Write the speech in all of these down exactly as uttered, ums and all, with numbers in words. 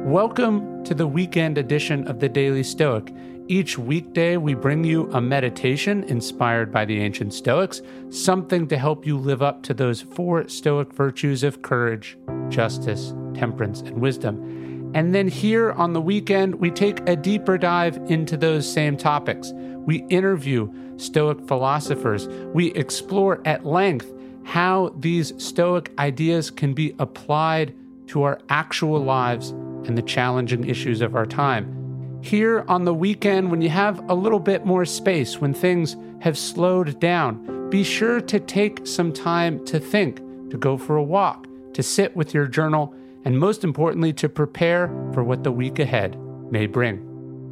Welcome to the weekend edition of the Daily Stoic. Each weekday, we bring you a meditation inspired by the ancient Stoics, something to help you live up to those four Stoic virtues of courage, justice, temperance, and wisdom. And then here on the weekend, we take a deeper dive into those same topics. We interview Stoic philosophers. We explore at length how these Stoic ideas can be applied to our actual lives and the challenging issues of our time. Here on the weekend, when you have a little bit more space, when things have slowed down, be sure to take some time to think, to go for a walk, to sit with your journal, and most importantly, to prepare for what the week ahead may bring.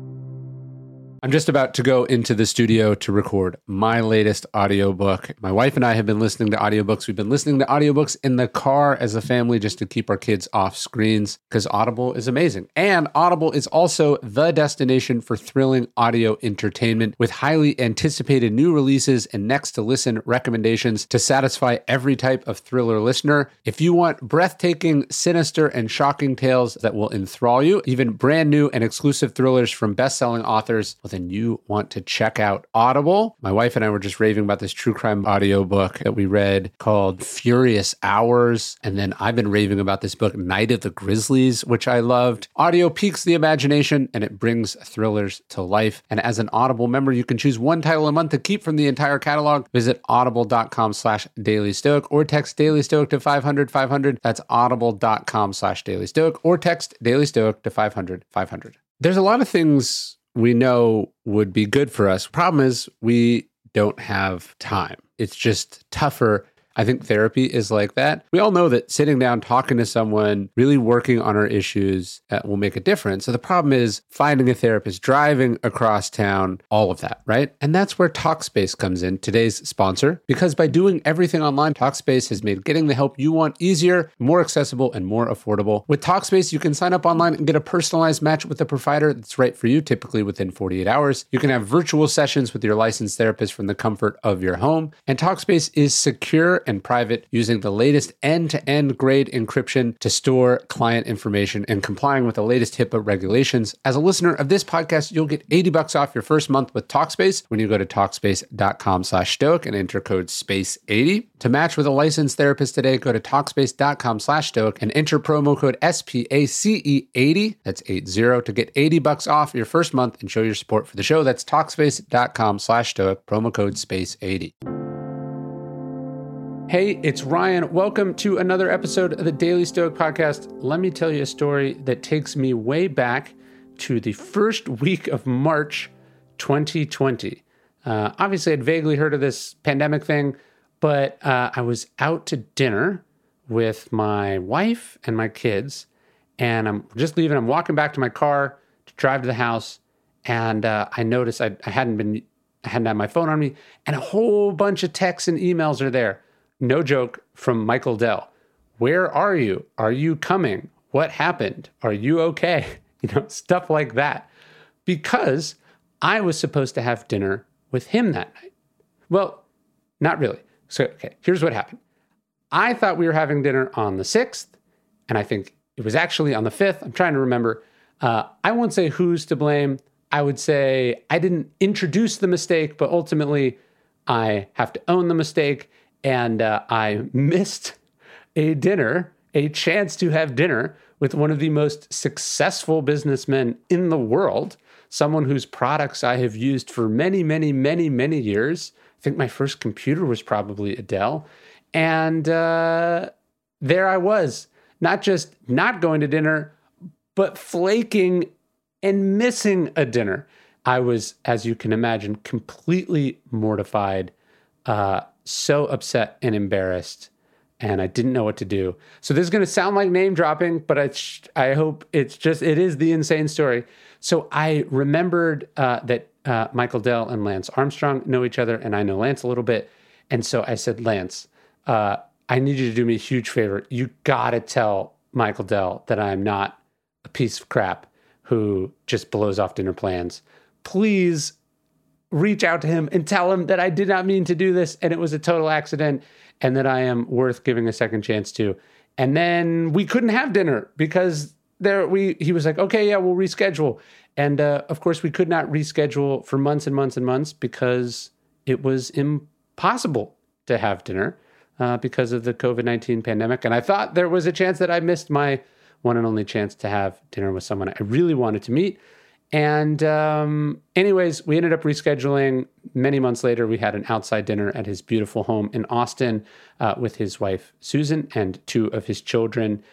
I'm just about to go into the studio to record my latest audiobook. My wife and I have been listening to audiobooks. We've been listening to audiobooks in the car as a family just to keep our kids off screens because Audible is amazing. And Audible is also the destination for thrilling audio entertainment with highly anticipated new releases and next to listen recommendations to satisfy every type of thriller listener. If you want breathtaking, sinister, and shocking tales that will enthrall you, even brand new and exclusive thrillers from best-selling authors, then you want to check out Audible. My wife and I were just raving about this true crime audiobook that we read called Furious Hours. And then I've been raving about this book, Night of the Grizzlies, which I loved. Audio piques the imagination and it brings thrillers to life. And as an Audible member, you can choose one title a month to keep from the entire catalog. Visit audible.com slash Daily Stoic or text Daily Stoic to five hundred five hundred. That's audible.com slash Daily Stoic or text Daily Stoic to five hundred five hundred. There's a lot of things we know would be good for us. Problem is, we don't have time. It's just tougher. I think therapy is like that. We all know that sitting down, talking to someone, really working on our issues uh, will make a difference. So the problem is finding a therapist, driving across town, all of that, right? And that's where Talkspace comes in, today's sponsor, because by doing everything online, Talkspace has made getting the help you want easier, more accessible, and more affordable. With Talkspace, you can sign up online and get a personalized match with a provider that's right for you, typically within forty-eight hours. You can have virtual sessions with your licensed therapist from the comfort of your home. And Talkspace is secure and private, using the latest end-to-end grade encryption to store client information and complying with the latest HIPAA regulations. As a listener of this podcast, you'll get eighty bucks off your first month with Talkspace when you go to Talkspace.com slash Stoic and enter code space eighty. To match with a licensed therapist today, go to Talkspace.com slash Stoic and enter promo code S P A C E eighty, that's eighty, to get eighty bucks off your first month and show your support for the show. That's Talkspace.com slash Stoic, promo code space eighty. Hey, it's Ryan. Welcome to another episode of the Daily Stoic Podcast. Let me tell you a story that takes me way back to the first week of March twenty twenty. Uh, obviously, I'd vaguely heard of this pandemic thing, but uh, I was out to dinner with my wife and my kids, and I'm just leaving. I'm walking back to my car to drive to the house, and uh, I noticed I, I hadn't been, I hadn't had my phone on me, and a whole bunch of texts and emails are there. No joke, from Michael Dell. Where are you? Are you coming? What happened? Are you okay? You know, stuff like that. Because I was supposed to have dinner with him that night. Well, not really. So, okay, here's what happened. I thought we were having dinner on the sixth, and I think it was actually on the fifth. I'm trying to remember. Uh, I won't say who's to blame. I would say I didn't introduce the mistake, but ultimately I have to own the mistake. And uh, I missed a dinner, a chance to have dinner with one of the most successful businessmen in the world, someone whose products I have used for many, many, many, many years. I think my first computer was probably a Dell. And uh, there I was, not just not going to dinner, but flaking and missing a dinner. I was, as you can imagine, completely mortified, uh, so upset and embarrassed, and I didn't know what to do. So this is going to sound like name dropping, but I, I hope it's just, it is the insane story. So I remembered uh, that uh, Michael Dell and Lance Armstrong know each other, and I know Lance a little bit. And so I said, Lance, uh, I need you to do me a huge favor. You got to tell Michael Dell that I'm not a piece of crap who just blows off dinner plans. Please reach out to him and tell him that I did not mean to do this and it was a total accident and that I am worth giving a second chance to. And then we couldn't have dinner because there we he was like, okay, yeah, we'll reschedule. And uh, of course, we could not reschedule for months and months and months because it was impossible to have dinner uh, because of the covid nineteen pandemic. And I thought there was a chance that I missed my one and only chance to have dinner with someone I really wanted to meet. And um, anyways, we ended up rescheduling. Many months later, we had an outside dinner at his beautiful home in Austin uh, with his wife, Susan, and two of his children.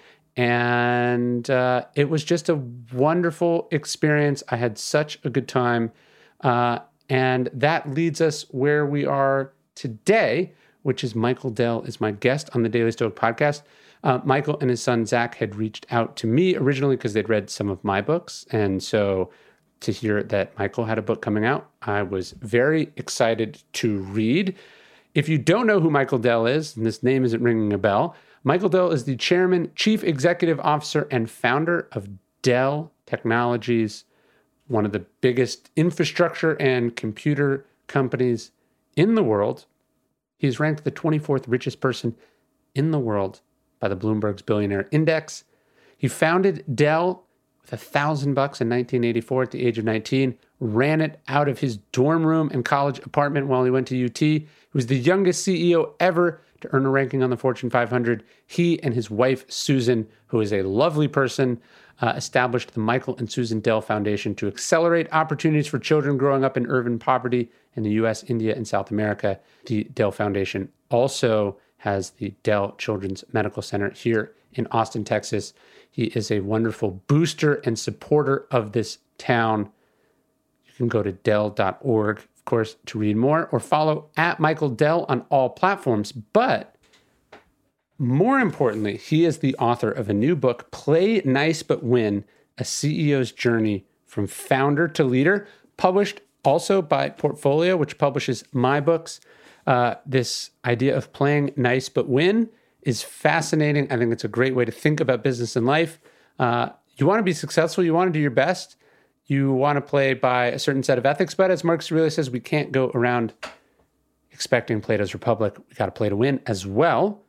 And uh, it was just a wonderful experience. I had such a good time. Uh, and that leads us where we are today, which is Michael Dell is my guest on the Daily Stoic podcast. Uh, Michael and his son, Zach, had reached out to me originally because they'd read some of my books. And so to hear that Michael had a book coming out, I was very excited to read. If you don't know who Michael Dell is, and this name isn't ringing a bell, Michael Dell is the chairman, chief executive officer, and founder of Dell Technologies, one of the biggest infrastructure and computer companies in the world. He's ranked the twenty-fourth richest person in the world by the Bloomberg's Billionaire Index. He founded Dell with a thousand bucks in nineteen eighty-four at the age of nineteen, ran it out of his dorm room and college apartment while he went to U T. He was the youngest C E O ever to earn a ranking on the Fortune five hundred. He and his wife, Susan, who is a lovely person, uh, established the Michael and Susan Dell Foundation to accelerate opportunities for children growing up in urban poverty in the U S, India, and South America. The Dell Foundation also has the Dell Children's Medical Center here in Austin, Texas. He is a wonderful booster and supporter of this town. You can go to dell dot org, of course, to read more, or follow at Michael Dell on all platforms. But more importantly, he is the author of a new book, Play Nice But Win, A C E O's Journey from Founder to Leader, published also by Portfolio, which publishes my books. Uh, this idea of playing nice but win is fascinating. I think it's a great way to think about business and life. Uh, you want to be successful. You want to do your best. You want to play by a certain set of ethics. But as Marcus Aurelius says, we can't go around expecting Plato's Republic. We got to play to win as well.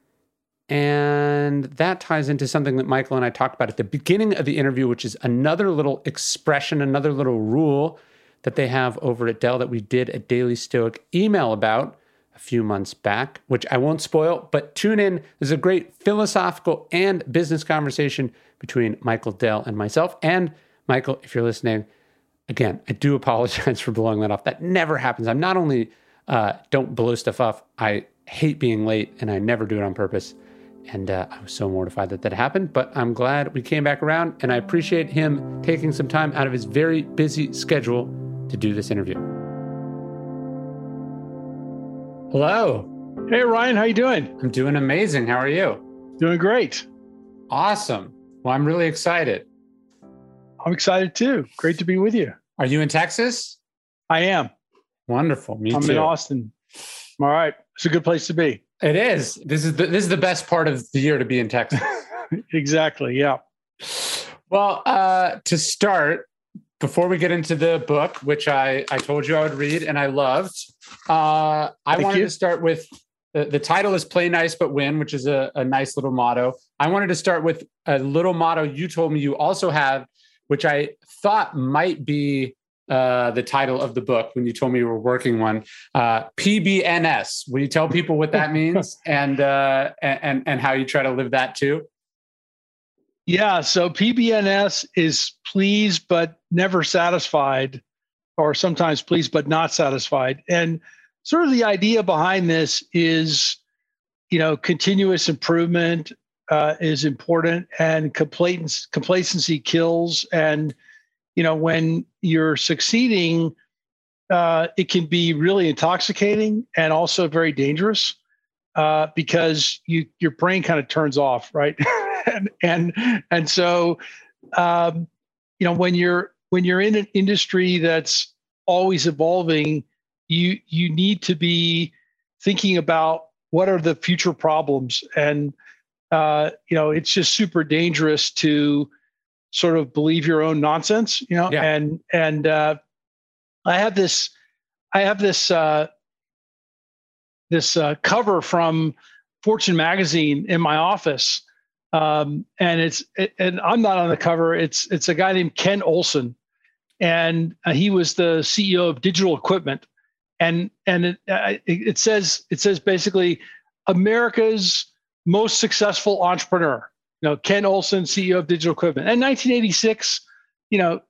And that ties into something that Michael and I talked about at the beginning of the interview, which is another little expression, another little rule that they have over at Dell that we did a Daily Stoic email about a few months back, which I won't spoil, but tune in. There's a great philosophical and business conversation between Michael Dell and myself. And Michael, if you're listening, again, I do apologize for blowing that off. That never happens. I'm not only uh, don't blow stuff off, I hate being late and I never do it on purpose. And uh, I was so mortified that that happened, but I'm glad we came back around, and I appreciate him taking some time out of his very busy schedule to do this interview. Hello. Hey, Ryan, how you doing? I'm doing amazing. How are you? Doing great. Awesome. Well, I'm really excited. I'm excited too. Great to be with you. Are you in Texas? I am. Wonderful. Me I'm too. in Austin. All right. It's a good place to be. It is. This is the, this is the best part of the year to be in Texas. Exactly. Yeah. Well, uh, to start, before we get into the book, which I, I told you I would read and I loved, uh, I Thank wanted you. to start with, the, the title is Play Nice But Win, which is a, a nice little motto. I wanted to start with a little motto you told me you also have, which I thought might be uh, the title of the book when you told me you were working one, uh, P B N S. Will you tell people what that means and, uh, and, and how you try to live that too? Yeah. So P B N S is pleased but never satisfied, or sometimes pleased but not satisfied. And sort of the idea behind this is, you know, continuous improvement uh, is important, and complacency, complacency kills. And, you know, when you're succeeding, uh, it can be really intoxicating and also very dangerous uh, because you your brain kind of turns off, right? and and and so, um, you know, when you're when you're in an industry that's always evolving, you you need to be thinking about what are the future problems, and uh, you know, it's just super dangerous to sort of believe your own nonsense, you know. Yeah. And and uh, I have this I have this uh, this uh, cover from Fortune magazine in my office Um, and it's and I'm not on the cover. It's it's a guy named Ken Olsen, and uh, he was the C E O of Digital Equipment, and and it, uh, it says it says basically America's most successful entrepreneur. You know, Ken Olsen, C E O of Digital Equipment, and nineteen eighty-six. You know,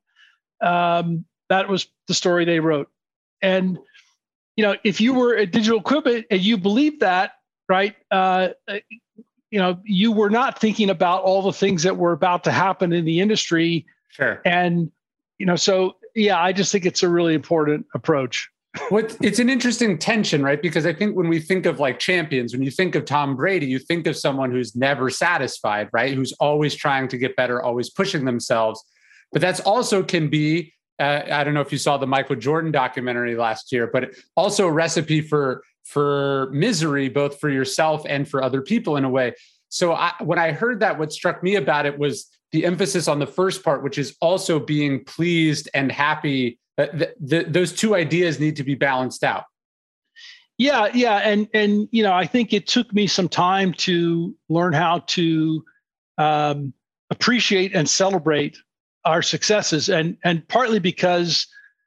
um, that was the story they wrote, and you know, if you were at Digital Equipment and you believed that, right? Uh, you know, you were not thinking about all the things that were about to happen in the industry. Sure. And, you know, so, yeah, I just think it's a really important approach. What it's an interesting tension, right? Because I think when we think of like champions, when you think of Tom Brady, you think of someone who's never satisfied, right? Who's always trying to get better, always pushing themselves. But that's also can be, uh, I don't know if you saw the Michael Jordan documentary last year, but also a recipe for for misery, both for yourself and for other people in a way. So I, when I heard that, what struck me about it was the emphasis on the first part, which is also being pleased and happy. The, the, those two ideas need to be balanced out. Yeah, yeah, and and you know, I think it took me some time to learn how to um, appreciate and celebrate our successes, and and partly because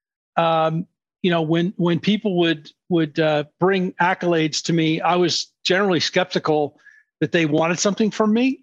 um, you know, when when people would would uh, bring accolades to me, I was generally skeptical that they wanted something from me,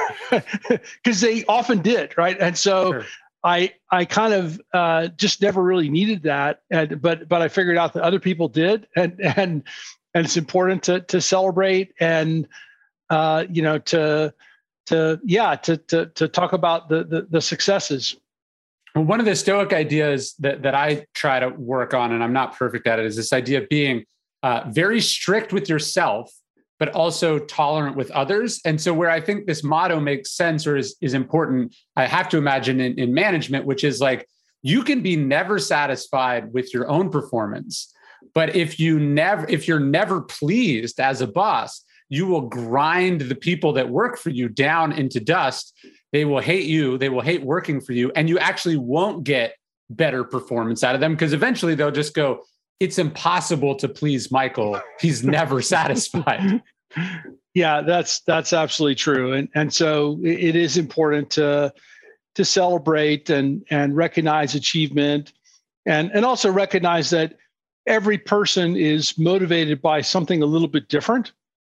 because they often did, right? And so sure. I I kind of uh, just never really needed that, and but but I figured out that other people did, and and and it's important to to celebrate and uh, you know to to yeah to to to talk about the the, the successes. One of the Stoic ideas that, that I try to work on, and I'm not perfect at it, is this idea of being uh, very strict with yourself, but also tolerant with others. And so where I think this motto makes sense or is, is important, I have to imagine in, in management, which is like, you can be never satisfied with your own performance. But if you never, if you're never pleased as a boss, you will grind the people that work for you down into dust. They will hate you. They will hate working for you. And you actually won't get better performance out of them, because eventually they'll just go, it's impossible to please Michael. He's never satisfied. Yeah, that's that's absolutely true. And and so it is important to to celebrate and and recognize achievement, and and also recognize that every person is motivated by something a little bit different.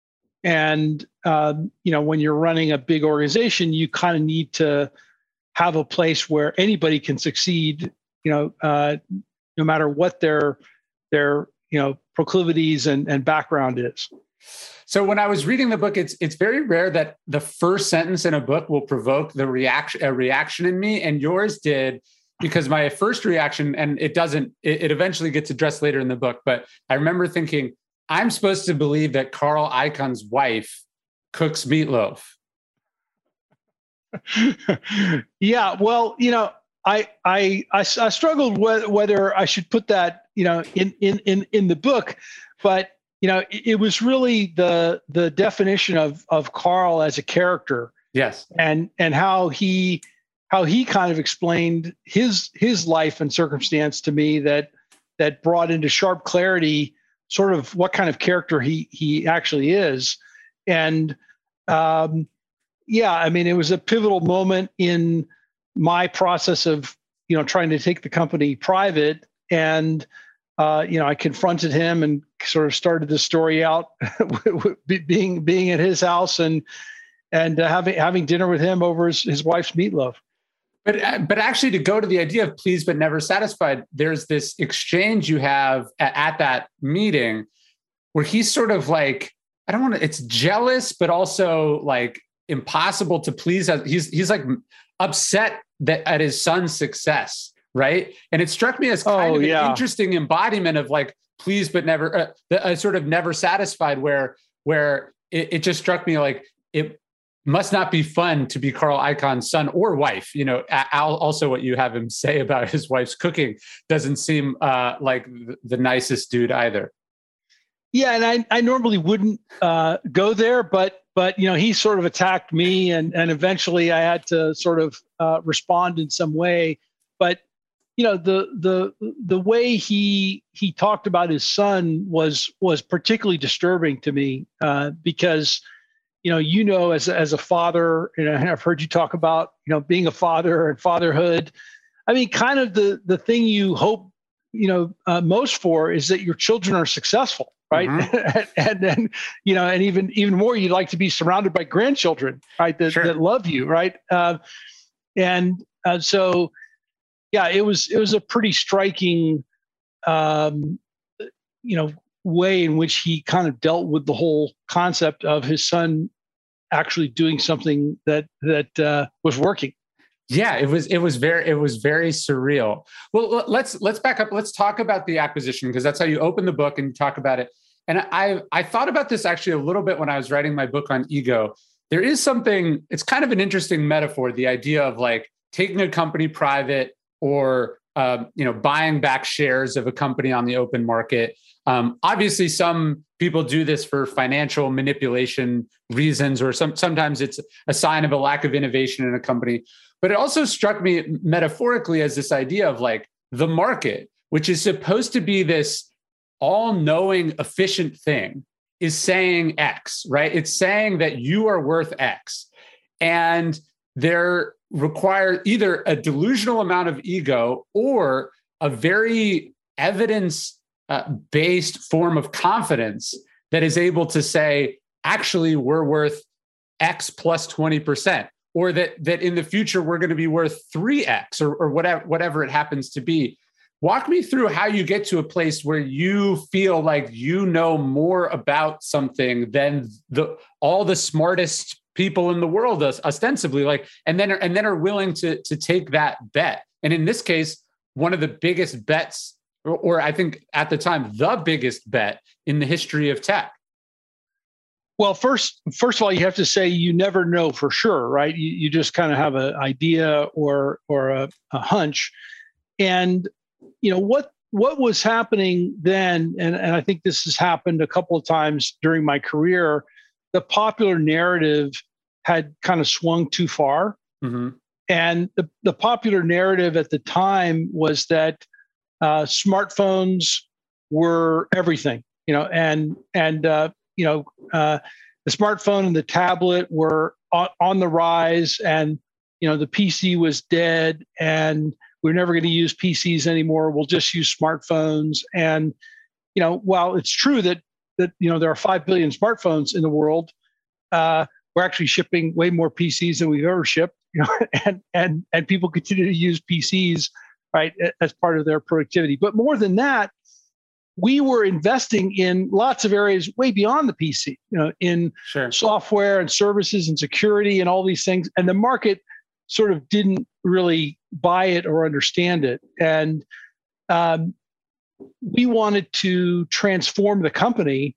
And, um, you know, when you're running a big organization, you kind of need to have a place where anybody can succeed, you know, uh, no matter what their, their, you know, proclivities and, and background is. So when I was reading the book, it's it's very rare that the first sentence in a book will provoke the reaction, a reaction in me. And yours did, because my first reaction, and it doesn't, it, it eventually gets addressed later in the book, but I remember thinking, I'm supposed to believe that Carl Icahn's wife cooks meatloaf. Yeah, well, you know, I I I, I struggled with whether I should put that, you know, in in in in the book, but you know, it, it was really the the definition of of Carl as a character. Yes, and and how he how he kind of explained his his life and circumstance to me that that brought into sharp clarity sort of what kind of character he he actually is. And um, yeah, I mean, it was a pivotal moment in my process of, you know, trying to take the company private. And, uh, you know, I confronted him and sort of started the story out being, being at his house and, and uh, having, having dinner with him over his, his wife's meatloaf. But but actually, to go to the idea of pleased but never satisfied, there's this exchange you have at, at that meeting where he's sort of like, I don't want to, it's jealous, but also like impossible to please. He's he's like upset that at his son's success, right? And it struck me as kind oh, of yeah. an interesting embodiment of like pleased but never, uh, uh, sort of never satisfied, where where it, it just struck me like it must not be fun to be Carl Icahn's son or wife. You know, Al, also what you have him say about his wife's cooking doesn't seem uh, like the nicest dude either. Yeah, and I, I normally wouldn't uh, go there, but but you know, he sort of attacked me, and and eventually I had to sort of uh, respond in some way. But you know, the the the way he he talked about his son was was particularly disturbing to me uh, because you know, you know, as as a father, and I've heard you talk about, you know, being a father and fatherhood. I mean, kind of the the thing you hope, you know, uh, most for is that your children are successful, right? Mm-hmm. and then, you know, and even even more, you'd like to be surrounded by grandchildren, right? That Sure. that love you, right? Uh, and uh, so, yeah, it was it was a pretty striking, um, you know, way in which he kind of dealt with the whole concept of his son actually doing something that that uh, was working. Yeah, it was it was very it was very surreal. Well, let's let's back up. Let's talk about the acquisition, because that's how you open the book and you talk about it. And I I thought about this actually a little bit when I was writing my book on ego. There is something, it's kind of an interesting metaphor, the idea of like taking a company private, or um, you know, buying back shares of a company on the open market. Um, obviously, some people do this for financial manipulation reasons, or some sometimes it's a sign of a lack of innovation in a company. But it also struck me metaphorically as this idea of like the market, which is supposed to be this all-knowing, efficient thing, is saying X, right? It's saying that you are worth X. And there require either a delusional amount of ego or a very evidence-based form of confidence that is able to say, actually, we're worth X plus twenty percent. Or that that in the future we're going to be worth three X, or, or whatever whatever it happens to be. Walk me through how you get to a place where you feel like you know more about something than the all the smartest people in the world, ostensibly, like, and then and then are willing to to take that bet. And in this case, one of the biggest bets, or, or I think at the time the biggest bet in the history of tech. Well, first, first of all, you have to say you never know for sure, right? You, you just kind of have an idea or or a, a hunch, and you know what what was happening then, and, and I think this has happened a couple of times during my career. The popular narrative had kind of swung too far, mm-hmm. and the the popular narrative at the time was that uh, smartphones were everything, you know, and and uh, you know, uh, the smartphone and the tablet were on, on the rise, and, you know, the P C was dead, and we're never going to use P Cs anymore. We'll just use smartphones. And, you know, while it's true that, that, you know, there are five billion smartphones in the world, uh, we're actually shipping way more P Cs than we've ever shipped, you know, and, and, and people continue to use P Cs, right, as part of their productivity. But more than that, we were investing in lots of areas way beyond the P C, you know, in sure. software and services and security and all these things. And the market sort of didn't really buy it or understand it. And um, we wanted to transform the company.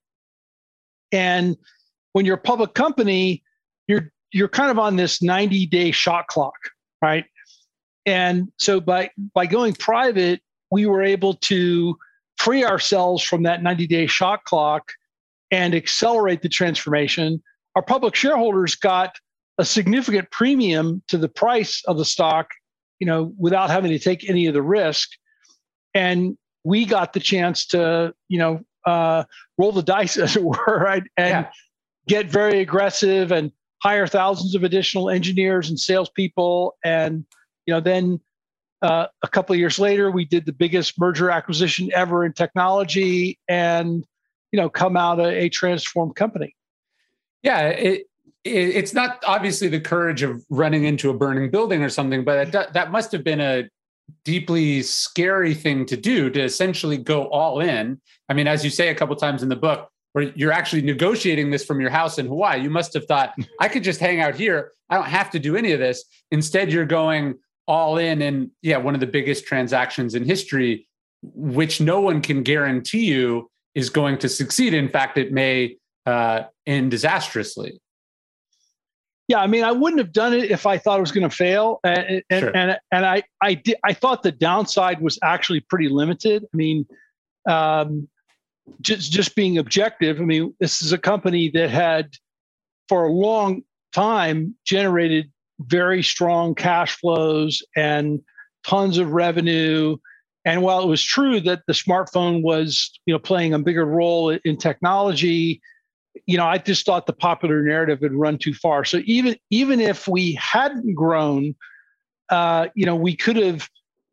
And when you're a public company, you're you're kind of on this ninety-day shot clock, right? And so by by going private, we were able to free ourselves from that ninety-day shot clock and accelerate the transformation. Our public shareholders got a significant premium to the price of the stock, you know, without having to take any of the risk. And we got the chance to, you know, uh, roll the dice, as it were, right? And yeah. get very aggressive and hire thousands of additional engineers and salespeople. And, you know, then uh, a couple of years later, we did the biggest merger acquisition ever in technology, and, you know, come out a, a transformed company. Yeah, it, it it's not obviously the courage of running into a burning building or something, but that that must have been a deeply scary thing to do, to essentially go all in. I mean, as you say a couple of times in the book, where you're actually negotiating this from your house in Hawaii, you must have thought, I could just hang out here. I don't have to do any of this. Instead, you're going all in, and yeah, one of the biggest transactions in history, which no one can guarantee you is going to succeed. In fact, it may uh, end disastrously. Yeah, I mean, I wouldn't have done it if I thought it was going to fail, and and Sure. and, and I I did, I thought the downside was actually pretty limited. I mean, um, just just being objective, I mean, this is a company that had for a long time generated very strong cash flows and tons of revenue. And while it was true that the smartphone was, you know, playing a bigger role in technology, you know, I just thought the popular narrative had run too far. So even even if we hadn't grown, uh, you know, we could have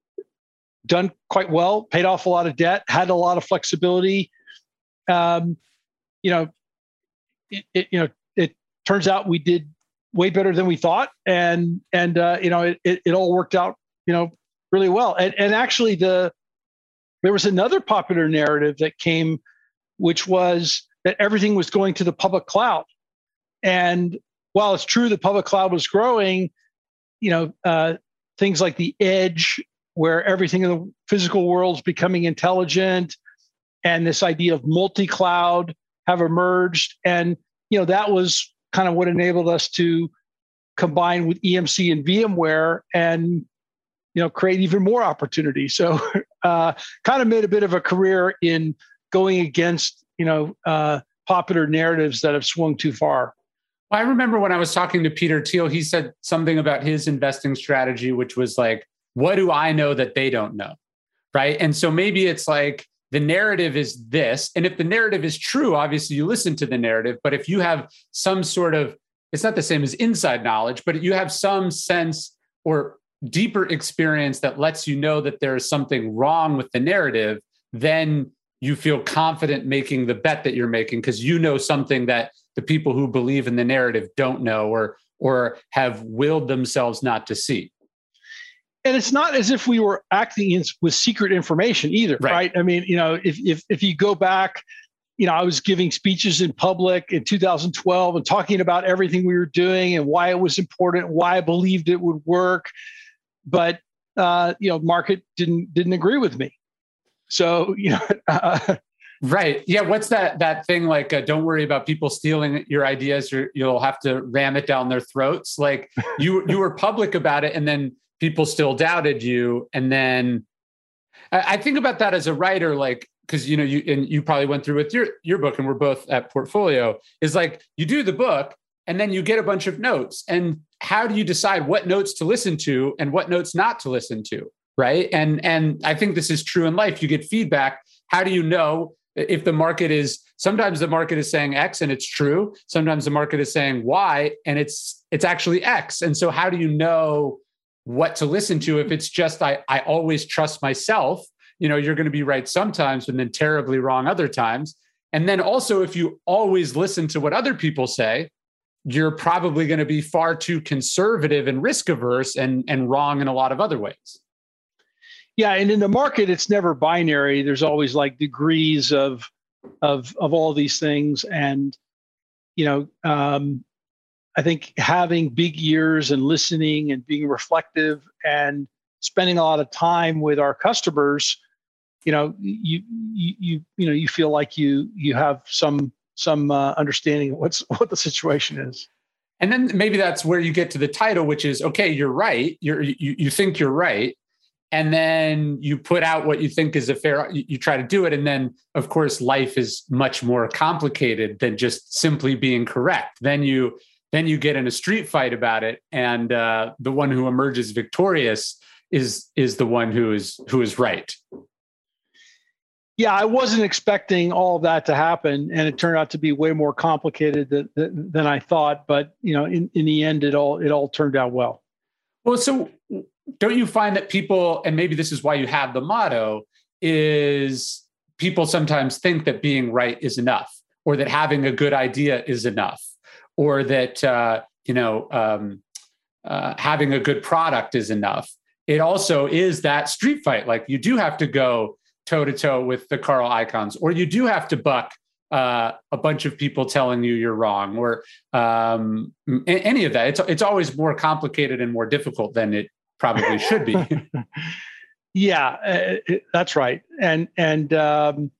done quite well, paid off a lot of debt, had a lot of flexibility. Um, you know, it, it, you know, it turns out we did way better than we thought, and and uh, you know, it, it it all worked out, you know, really well. And and actually, the there was another popular narrative that came, which was that everything was going to the public cloud. And while it's true the public cloud was growing, you know, uh, things like the edge, where everything in the physical world is becoming intelligent, and this idea of multi-cloud have emerged. And, you know, that was kind of what enabled us to combine with E M C and VMware and, you know, create even more opportunity. So uh, kind of made a bit of a career in going against, you know, uh, popular narratives that have swung too far. I remember when I was talking to Peter Thiel, he said something about his investing strategy, which was like, what do I know that they don't know? Right. And so maybe it's like the narrative is this. And if the narrative is true, obviously you listen to the narrative. But if you have some sort of, it's not the same as inside knowledge, but you have some sense or deeper experience that lets you know that there is something wrong with the narrative, then you feel confident making the bet that you're making because you know something that the people who believe in the narrative don't know or or have willed themselves not to see. And it's not as if we were acting in, with secret information either, right. right? I mean, you know, if if if you go back, you know, I was giving speeches in public in two thousand twelve and talking about everything we were doing and why it was important, why I believed it would work, but uh, you know, market didn't didn't agree with me. So, you know, uh, right. Yeah. What's that, that thing like, uh, don't worry about people stealing your ideas. You're, you'll have to ram it down their throats. Like you, you were public about it and then people still doubted you. And then I, I think about that as a writer, like, cause you know, you, and you probably went through with your, your book and we're both at Portfolio is like, you do the book and then you get a bunch of notes and how do you decide what notes to listen to and what notes not to listen to? Right. And, and I think this is true in life. You get feedback. How do you know if the market is, sometimes the market is saying X and it's true. Sometimes the market is saying Y and it's, it's actually X. And so how do you know what to listen to? If it's just, I, I always trust myself, you know, you're going to be right sometimes and then terribly wrong other times. And then also, if you always listen to what other people say, you're probably going to be far too conservative and risk averse and, and wrong in a lot of other ways. Yeah, and in the market, it's never binary. There's always like degrees of of of all these things, and you know, um, I think having big ears and listening and being reflective and spending a lot of time with our customers, you know, you you you you know, you feel like you you have some some uh, understanding of what's what the situation is. And then maybe that's where you get to the title, which is okay. You're right. You're you you think you're right. And then you put out what you think is a fair, you, you try to do it. And then, of course, life is much more complicated than just simply being correct. Then you then you get in a street fight about it. And uh, the one who emerges victorious is is the one who is who is right. Yeah, I wasn't expecting all of that to happen. And it turned out to be way more complicated than, than, than I thought. But, you know, in, in the end, it all it all turned out well. Well, so don't you find that people, and maybe this is why you have the motto, is people sometimes think that being right is enough, or that having a good idea is enough, or that, uh, you know, um, uh, having a good product is enough. It also is that street fight. Like you do have to go toe to toe with the Carl Icahns, or you do have to buck uh, a bunch of people telling you you're wrong, or um, any of that. It's, it's always more complicated and more difficult than it probably should be. Yeah, uh, that's right. And, and, um,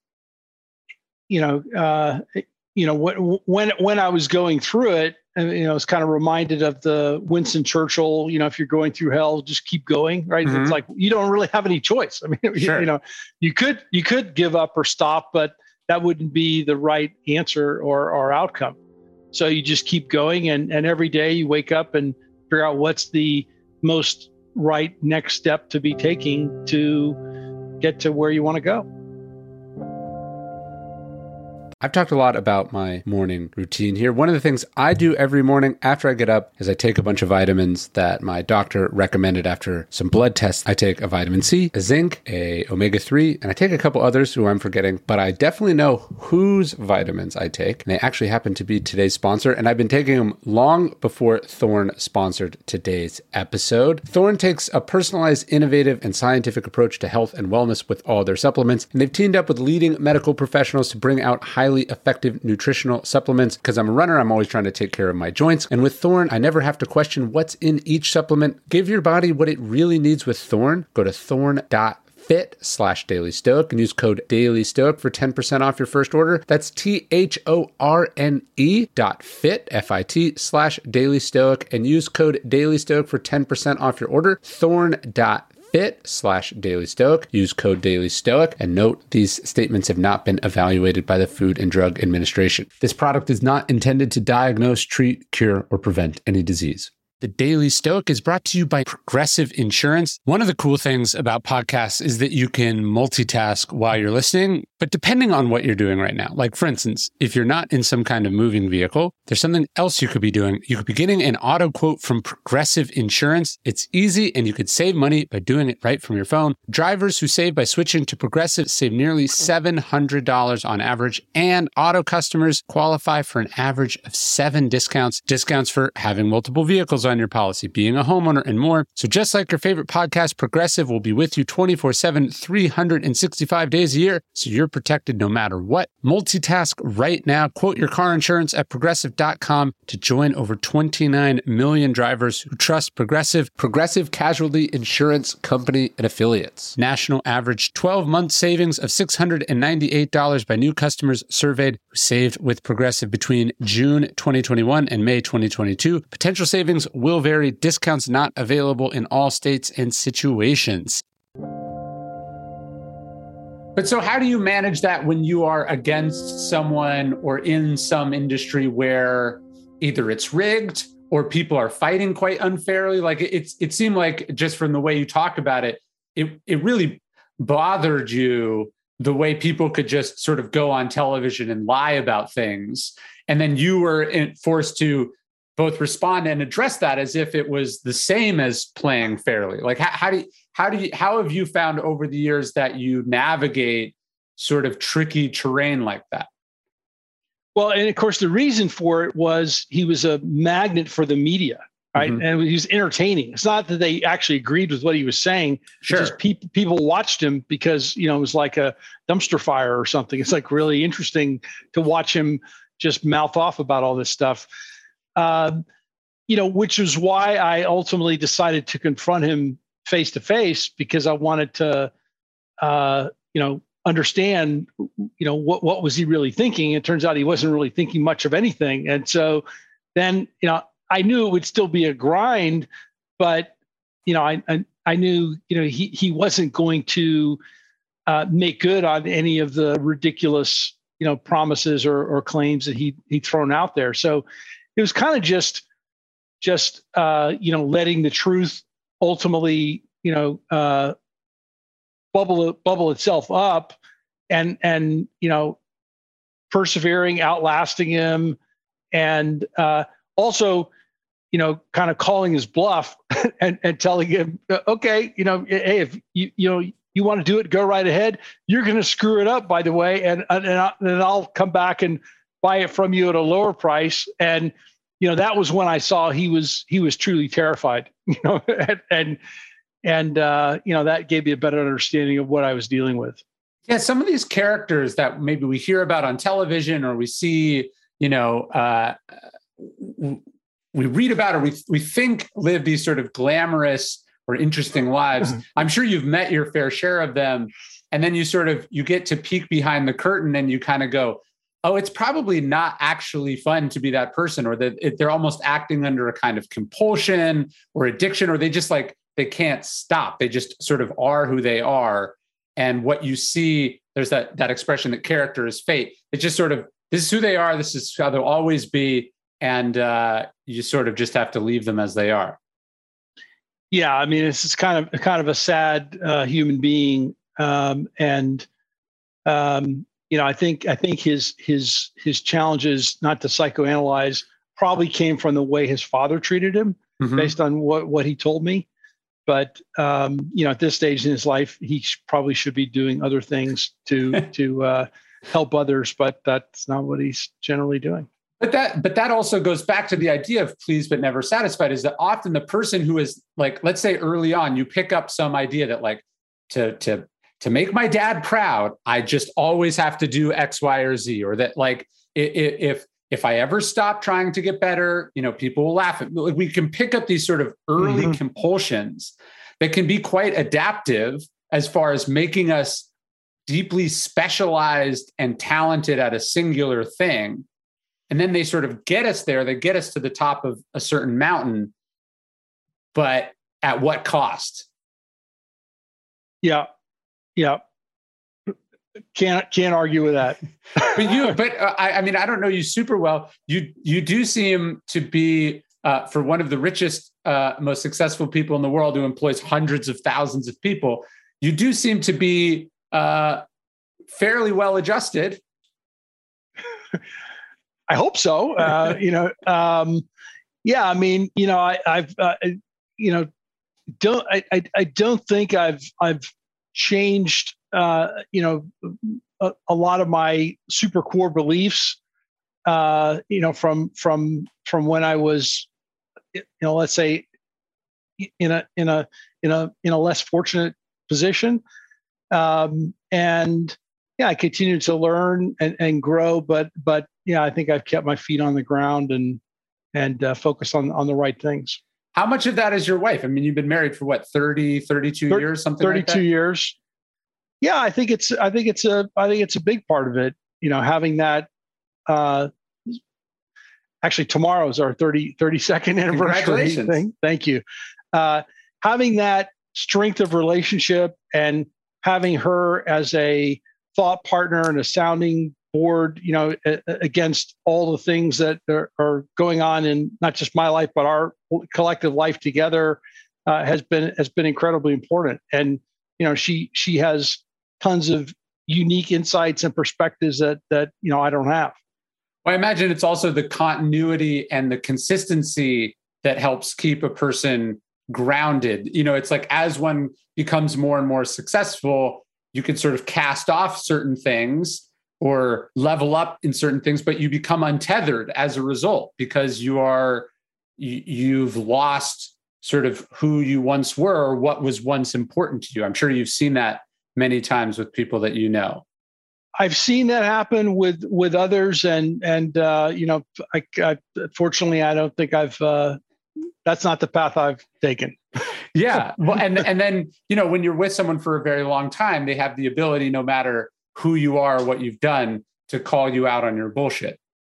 you know, uh, you know, when, when I was going through it, you know, I was kind of reminded of the Winston Churchill, you know, if you're going through hell, just keep going. Right. Mm-hmm. It's like, you don't really have any choice. I mean, sure. you, you know, you could, you could give up or stop, but that wouldn't be the right answer or, or outcome. So you just keep going. And, and every day you wake up and figure out what's the most right next step to be taking to get to where you want to go. I've talked a lot about my morning routine here. One of the things I do every morning after I get up is I take a bunch of vitamins that my doctor recommended after some blood tests. I take a vitamin C, a zinc, a omega three, and I take a couple others who I'm forgetting, but I definitely know whose vitamins I take. And they actually happen to be today's sponsor, and I've been taking them long before Thorne sponsored today's episode. Thorne takes a personalized, innovative, and scientific approach to health and wellness with all their supplements, and they've teamed up with leading medical professionals to bring out highly effective nutritional supplements. Because I'm a runner, I'm always trying to take care of my joints. And with Thorne, I never have to question what's in each supplement. Give your body what it really needs with Thorne. Go to thorne dot fit slash Daily Stoic and use code Daily Stoic for ten percent off your first order. That's T H O R N E dot fit, F I T, slash Daily Stoic, and use code Daily Stoic for ten percent off your order. thorne dot fit slash Daily Stoic. Use code Daily Stoic, and note these statements have not been evaluated by the Food and Drug Administration. This product is not intended to diagnose, treat, cure, or prevent any disease. The Daily Stoic is brought to you by Progressive Insurance. One of the cool things about podcasts is that you can multitask while you're listening, but depending on what you're doing right now. Like, for instance, if you're not in some kind of moving vehicle, there's something else you could be doing. You could be getting an auto quote from Progressive Insurance. It's easy, and you could save money by doing it right from your phone. Drivers who save by switching to Progressive save nearly seven hundred dollars on average, and auto customers qualify for an average of seven discounts. Discounts for having multiple vehicles on your policy, being a homeowner, and more. So just like your favorite podcast, Progressive will be with you twenty-four seven, three hundred sixty-five days a year, so you're protected no matter what. Multitask right now. Quote your car insurance at progressive dot com to join over twenty-nine million drivers who trust Progressive. Progressive Casualty Insurance Company and Affiliates. National average twelve-month savings of six hundred ninety-eight dollars by new customers surveyed who saved with Progressive between June twenty twenty-one and May twenty twenty-two. Potential savings will vary. Discounts not available in all states and situations. But so how do you manage that when you are against someone or in some industry where either it's rigged or people are fighting quite unfairly? Like it's, it seemed like just from the way you talk about it, it, it really bothered you the way people could just sort of go on television and lie about things. And then you were in, forced to both respond and address that as if it was the same as playing fairly. Like how, how do you, how do you, how have you found over the years that you navigate sort of tricky terrain like that? Well, and of course, the reason for it was he was a magnet for the media, right? Mm-hmm. And he was entertaining. It's not that they actually agreed with what he was saying. Sure. It's just pe- people watched him because, you know, it was like a dumpster fire or something. It's like really interesting to watch him just mouth off about all this stuff. Um, you know, which is why I ultimately decided to confront him face to face, because I wanted to, uh, you know, understand, you know, what, what was he really thinking? It turns out he wasn't really thinking much of anything. And so then, you know, I knew it would still be a grind, but, you know, I, I, I knew, you know, he, he wasn't going to uh, make good on any of the ridiculous, you know, promises or, or claims that he he'd thrown out there. So it was kind of just, just, uh, you know, letting the truth ultimately, you know, uh, bubble, bubble itself up and, and, you know, persevering, outlasting him. And uh, also, you know, kind of calling his bluff and, and telling him, okay, you know, hey, if you, you know, you want to do it, go right ahead. You're going to screw it up, by the way. And, and, I, and I'll come back and buy it from you at a lower price. And, you know, that was when I saw he was, he was truly terrified, you know, and, and, and uh, you know, that gave me a better understanding of what I was dealing with. Yeah. Some of these characters that maybe we hear about on television or we see, you know, uh, we read about or we, we think live these sort of glamorous or interesting lives. I'm sure you've met your fair share of them. And then you sort of, you get to peek behind the curtain and you kind of go, oh, it's probably not actually fun to be that person, or that it, they're almost acting under a kind of compulsion or addiction, or they just like, they can't stop. They just sort of are who they are. And what you see, there's that, that expression that character is fate. It's just sort of, this is who they are. This is how they'll always be. And uh, you sort of just have to leave them as they are. Yeah. I mean, it's, it's kind of, kind of a sad uh, human being. Um, and, um, you know, I think I think his his his challenges, not to psychoanalyze, probably came from the way his father treated him, mm-hmm. based on what what he told me. But um, you know, at this stage in his life, he sh- probably should be doing other things to to uh, help others. But that's not what he's generally doing. But that but that also goes back to the idea of pleased but never satisfied. Is that often the person who is like, let's say early on, you pick up some idea that like to to to make my dad proud, I just always have to do X, Y, or Z, or that like if if I ever stop trying to get better, you know, people will laugh at me. We can pick up these sort of early mm-hmm. compulsions that can be quite adaptive as far as making us deeply specialized and talented at a singular thing. And then they sort of get us there. They get us to the top of a certain mountain, but at what cost? Yeah, yeah. Can't can't argue with that. but you, but uh, I, I mean, I don't know you super well. You you do seem to be uh, for one of the richest, uh, most successful people in the world, who employs hundreds of thousands of people. You do seem to be uh, fairly well adjusted. I hope so. Uh, you know, um, yeah. I mean, you know, I, I've, uh, you know, don't I, I? I don't think I've I've changed. Uh, you know, a, a lot of my super core beliefs. Uh, you know, from from from when I was, you know, let's say, in a in a in a in a less fortunate position, um, and yeah, I continue to learn and, and grow, but but yeah, I think I've kept my feet on the ground and and uh, focused on on the right things. How much of that is your wife? I mean, you've been married for what, thirty, thirty-two thirty, years, something like that? thirty-two years. Yeah, I think it's I think it's a I think it's a big part of it. You know, having that. Uh, actually, tomorrow is our thirty, thirty-second anniversary thing. Thank you. Uh, having that strength of relationship and having her as a thought partner and a sounding board, you know, against all the things that are, are going on in not just my life, but our collective life together, uh, has been, has been incredibly important. And, you know, she, she has tons of unique insights and perspectives that, that, you know, I don't have. Well, I imagine it's also the continuity and the consistency that helps keep a person grounded. You know, it's like as one becomes more and more successful, you can sort of cast off certain things or level up in certain things, but you become untethered as a result because you are, you, you've lost sort of who you once were or what was once important to you. I'm sure you've seen that many times with people that you know. I've seen that happen with, with others. And, and, uh, you know, I, I, fortunately, I don't think I've, uh, that's not the path I've taken. Yeah. Well, and, and then, you know, when you're with someone for a very long time, they have the ability, no matter who you are, what you've done, to call you out on your bullshit.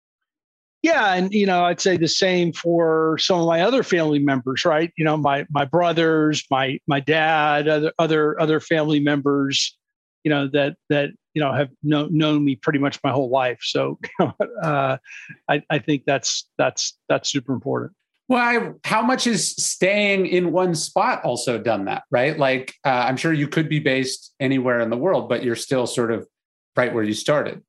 Yeah. And, you know, I'd say the same for some of my other family members, right? You know, my, my brothers, my, my dad, other, other, other family members, you know, that, that, you know, have know, known me pretty much my whole life. So, uh, I, I think that's, that's, that's super important. Well, I, how much is staying in one spot also done that, right? Like, uh, I'm sure you could be based anywhere in the world, but you're still sort of right where you started.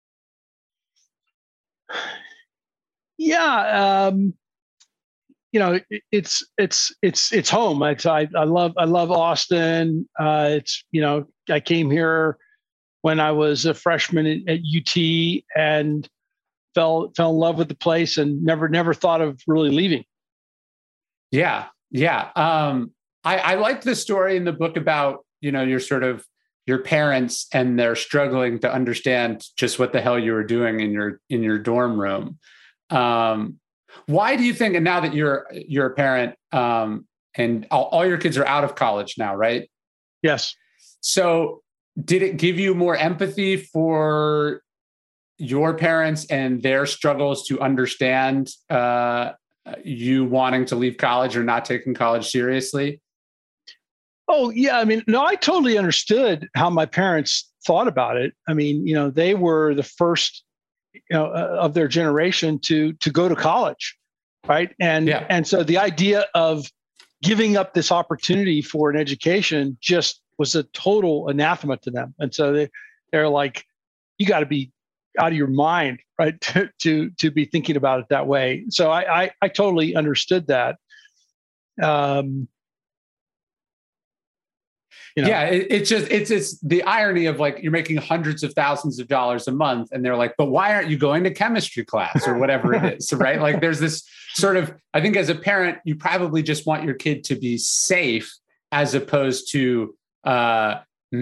Yeah. Um, you know, it, it's, it's, it's, it's home. It's, I, I love, I love Austin. Uh, it's, you know, I came here when I was a freshman at, at U T and fell, fell in love with the place and never, never thought of really leaving. Yeah. Yeah. Um, I, I liked the story in the book about, you know, your sort of your parents and they're struggling to understand just what the hell you were doing in your, in your dorm room. Um, why do you think, and now that you're, you're a parent, um, and all, all your kids are out of college now, right? Yes. So did it give you more empathy for your parents and their struggles to understand, uh, you wanting to leave college or not taking college seriously? Oh yeah. I mean, no, I totally understood how my parents thought about it. I mean, you know, they were the first, you know, uh, of their generation to, to go to college. Right. And, yeah. and so the idea of giving up this opportunity for an education just was a total anathema to them. And so they, they're like, you got to be out of your mind, right? To, to, to be thinking about it that way. So I, I, I totally understood that. Um, you know. Yeah, it, it's just it's it's the irony of like you're making hundreds of thousands of dollars a month, and they're like, but why aren't you going to chemistry class or whatever it is, right? Like there's this sort of, I think as a parent, you probably just want your kid to be safe as opposed to uh,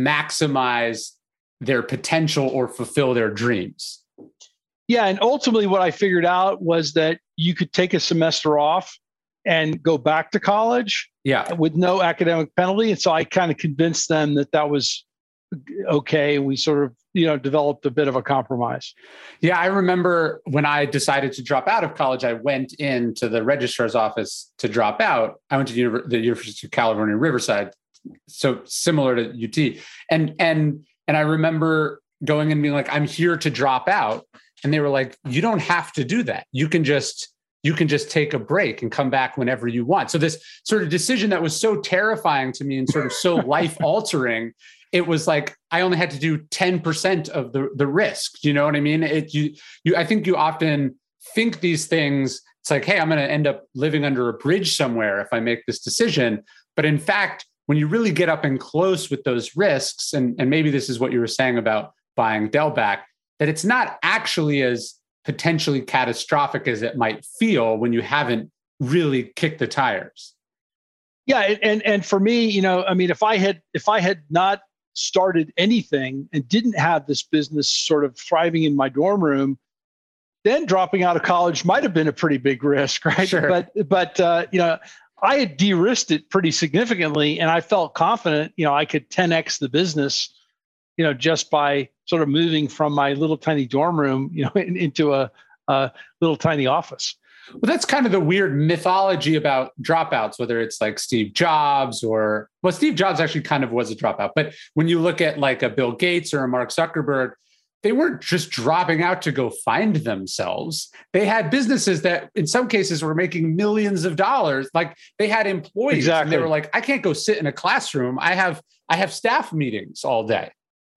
maximize their potential or fulfill their dreams. Yeah, and ultimately, what I figured out was that you could take a semester off and go back to college, yeah, with no academic penalty. And so I kind of convinced them that that was okay. We sort of, you know, developed a bit of a compromise. Yeah, I remember when I decided to drop out of college, I went into the registrar's office to drop out. I went to Univer- the University of California, Riverside, so similar to U T. And and and I remember going and being like, I'm here to drop out. And they were like, you don't have to do that. You can just you can just take a break and come back whenever you want. So this sort of decision that was so terrifying to me and sort of so life altering, it was like, I only had to do ten percent of the, the risk. You know what I mean? It, you, you, I think you often think these things, it's like, hey, I'm going to end up living under a bridge somewhere if I make this decision. But in fact, when you really get up and close with those risks, and, and maybe this is what you were saying about buying Dell back, that it's not actually as potentially catastrophic as it might feel when you haven't really kicked the tires. Yeah, and and for me, you know, I mean, if I had if I had not started anything and didn't have this business sort of thriving in my dorm room, then dropping out of college might have been a pretty big risk, right? Sure. But but uh, you know, I had de-risked it pretty significantly, and I felt confident, you know, I could ten X the business, you know, just by sort of moving from my little tiny dorm room, you know, in, into a, a little tiny office. Well, that's kind of the weird mythology about dropouts, whether it's like Steve Jobs or, well, Steve Jobs actually kind of was a dropout. But when you look at like a Bill Gates or a Mark Zuckerberg, they weren't just dropping out to go find themselves. They had businesses that in some cases were making millions of dollars. Like they had employees. Exactly. And they were like, I can't go sit in a classroom. I have, I have staff meetings all day.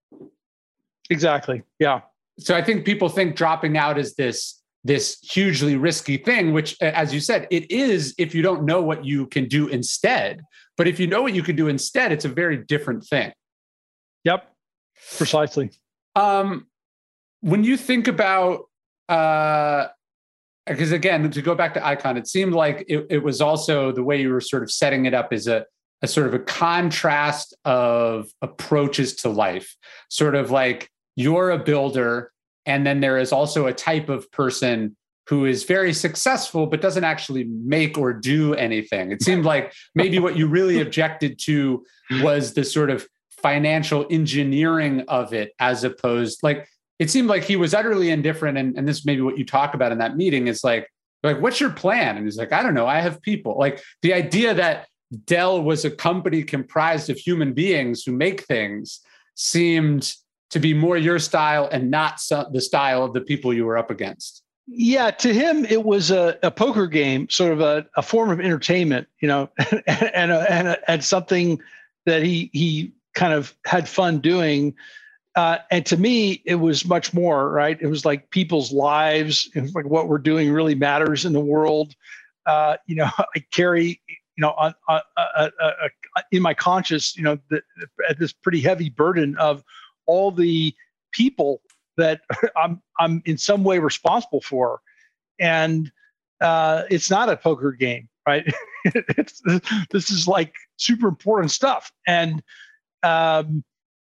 Exactly. Yeah. So I think people think dropping out is this, this hugely risky thing, which, as you said, it is if you don't know what you can do instead. But if you know what you can do instead, it's a very different thing. Yep. Precisely. Um, when you think about, uh, because again, to go back to Icon, it seemed like it, it was also the way you were sort of setting it up as a, a sort of a contrast of approaches to life, sort of like you're a builder, and then there is also a type of person who is very successful, but doesn't actually make or do anything. It seemed like maybe what you really objected to was the sort of financial engineering of it, as opposed, like, it seemed like he was utterly indifferent. And, and this may be what you talk about in that meeting is like, like, what's your plan? And he's like, I don't know. I have people. Like the idea that Dell was a company comprised of human beings who make things seemed to be more your style and not so, the style of the people you were up against. Yeah, to him, it was a, a poker game, sort of a, a form of entertainment, you know, and and, a, and, a, and something that he he kind of had fun doing. Uh, and to me, it was much more, right? It was like people's lives, it was like what we're doing really matters in the world. Uh, you know, I carry, you know, on, on uh, uh, uh, in my conscious, you know, the, this pretty heavy burden of all the people that I'm I'm in some way responsible for, and uh, it's not a poker game, right? it's, this is like super important stuff, and um,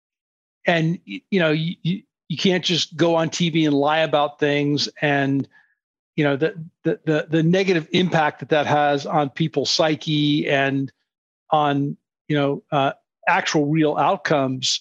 and you know you you can't just go on T V and lie about things, and you know the the the, the negative impact that that has on people's psyche and on you know uh, actual real outcomes.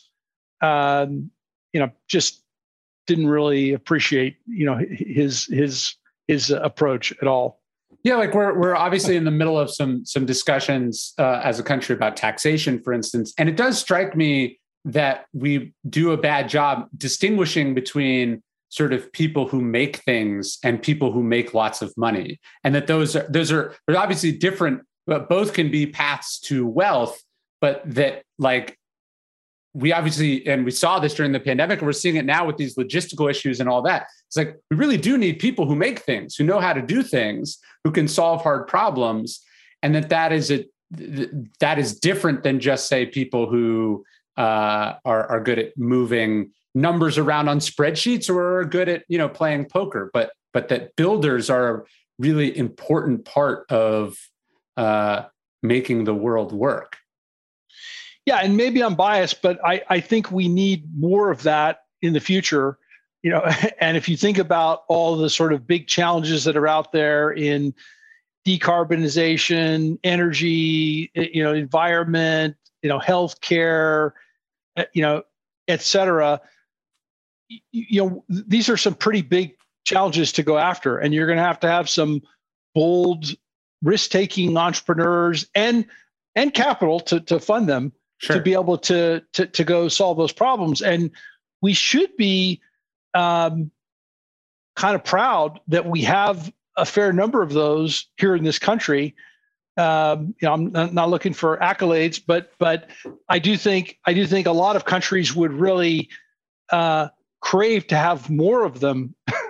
Um, you know, just didn't really appreciate, you know, his his his approach at all. Yeah, like we're we're obviously in the middle of some some discussions uh, as a country about taxation, for instance, and it does strike me that we do a bad job distinguishing between sort of people who make things and people who make lots of money, and that those are those are they're obviously different, but both can be paths to wealth, but that like we obviously, and we saw this during the pandemic, and we're seeing it now with these logistical issues and all that. It's like, we really do need people who make things, who know how to do things, who can solve hard problems. And that that is a, that is different than just, say, people who uh, are, are good at moving numbers around on spreadsheets or are good at, you know, playing poker, but, but that builders are a really important part of uh, making the world work. Yeah, and maybe I'm biased, but I, I think we need more of that in the future. You know, and if you think about all the sort of big challenges that are out there in decarbonization, energy, you know, environment, you know, healthcare, you know, et cetera, you, you know, these are some pretty big challenges to go after, and you're going to have to have some bold, risk-taking entrepreneurs and and capital to to fund them. Sure. To be able to, to to go solve those problems. And we should be um, kind of proud that we have a fair number of those here in this country. Um, you know, I'm not, not looking for accolades, but but I do think I do think a lot of countries would really uh, crave to have more of them.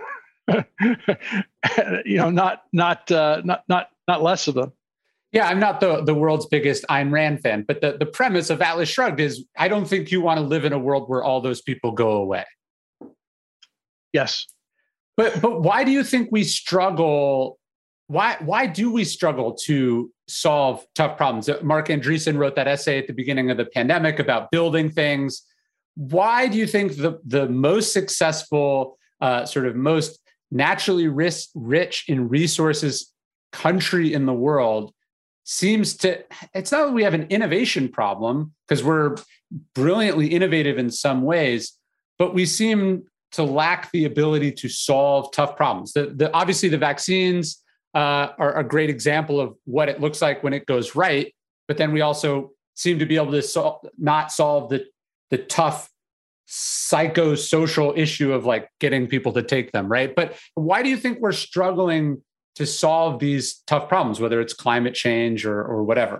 you know, not not uh, not not not less of them. Yeah, I'm not the, the world's biggest Ayn Rand fan, but the, the premise of Atlas Shrugged is, I don't think you want to live in a world where all those people go away. Yes. But but why do you think we struggle? Why why do we struggle to solve tough problems? Mark Andreessen wrote that essay at the beginning of the pandemic about building things. Why do you think the, the most successful, uh, sort of most naturally risk, rich in resources country in the world seems to, it's not that we have an innovation problem, because we're brilliantly innovative in some ways, but we seem to lack the ability to solve tough problems. The, the, obviously, the vaccines uh, are a great example of what it looks like when it goes right, but then we also seem to be able to sol- not solve the, the tough psychosocial issue of like getting people to take them, right? But why do you think we're struggling to solve these tough problems, whether it's climate change or, or whatever?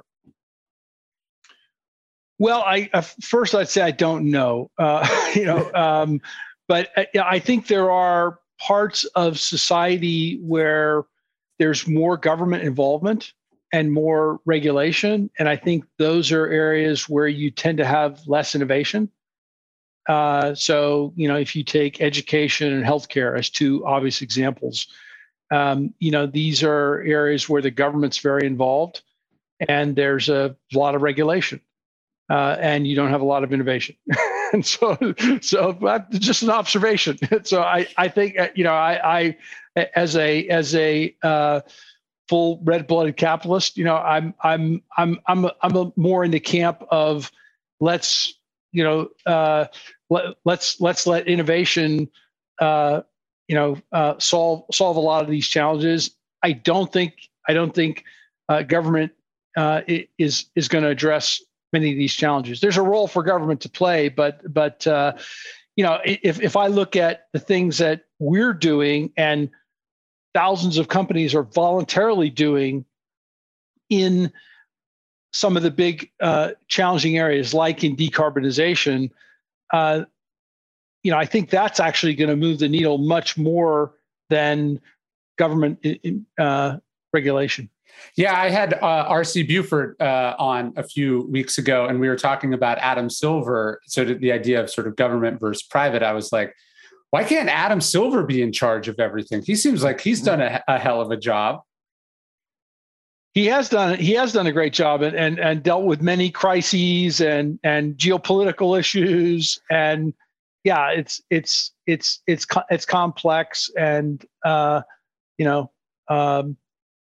Well, I uh, first I'd say I don't know, uh, you know, um, but I, I think there are parts of society where there's more government involvement and more regulation, and I think those are areas where you tend to have less innovation. Uh, so, you know, if you take education and healthcare as two obvious examples, Um, you know, these are areas where the government's very involved, and there's a lot of regulation, uh, and you don't have a lot of innovation. and so, so that's just an observation. so I, I think, you know, I, I as a as a uh, full red-blooded capitalist, you know, I'm I'm I'm I'm a, I'm a more in the camp of let's, you know, uh, let, let's let's let innovation. Uh, you know, uh, solve solve a lot of these challenges. I don't think I don't think uh, government uh, is is going to address many of these challenges. There's a role for government to play, but but uh, you know, if if I look at the things that we're doing and thousands of companies are voluntarily doing in some of the big uh, challenging areas, like in decarbonization. Uh, You know, I think that's actually going to move the needle much more than government uh, regulation. Yeah, I had uh, R C Buford uh, on a few weeks ago, and we were talking about Adam Silver. So the idea of sort of government versus private, I was like, why can't Adam Silver be in charge of everything? He seems like he's done a, a hell of a job. He has done he has done a great job and and, and dealt with many crises and and geopolitical issues. And yeah, it's it's it's it's it's complex, and uh, you know. Um,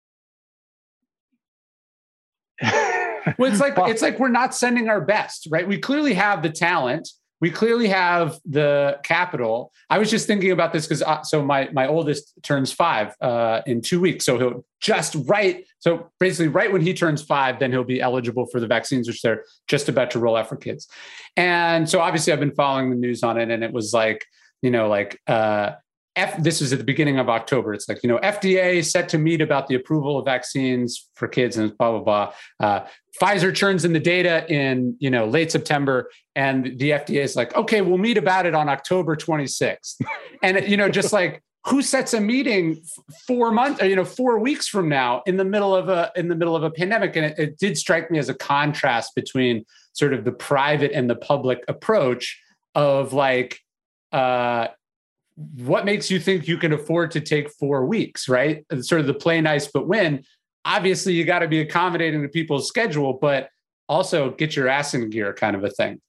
well, it's like it's like we're not sending our best, right? We clearly have the talent. We clearly have the capital. I was just thinking about this because uh, so my my oldest turns five uh, in two weeks, so he'll just right. So basically, right when he turns five, then he'll be eligible for the vaccines, which they're just about to roll out for kids. And so obviously, I've been following the news on it, and it was like, you know, like uh, F, this was at the beginning of October. It's like, you know, F D A set to meet about the approval of vaccines for kids and blah, blah, blah. Uh, Pfizer churns in the data in, you know, late September, and the F D A is like, okay, we'll meet about it on October twenty-sixth. And, you know, just like, who sets a meeting four months, or, you know, four weeks from now in the middle of a, in the middle of a pandemic? And it, it did strike me as a contrast between sort of the private and the public approach of like, uh, what makes you think you can afford to take four weeks, right? Sort of the play nice but win. Obviously, you got to be accommodating to people's schedule, but also get your ass in gear kind of a thing.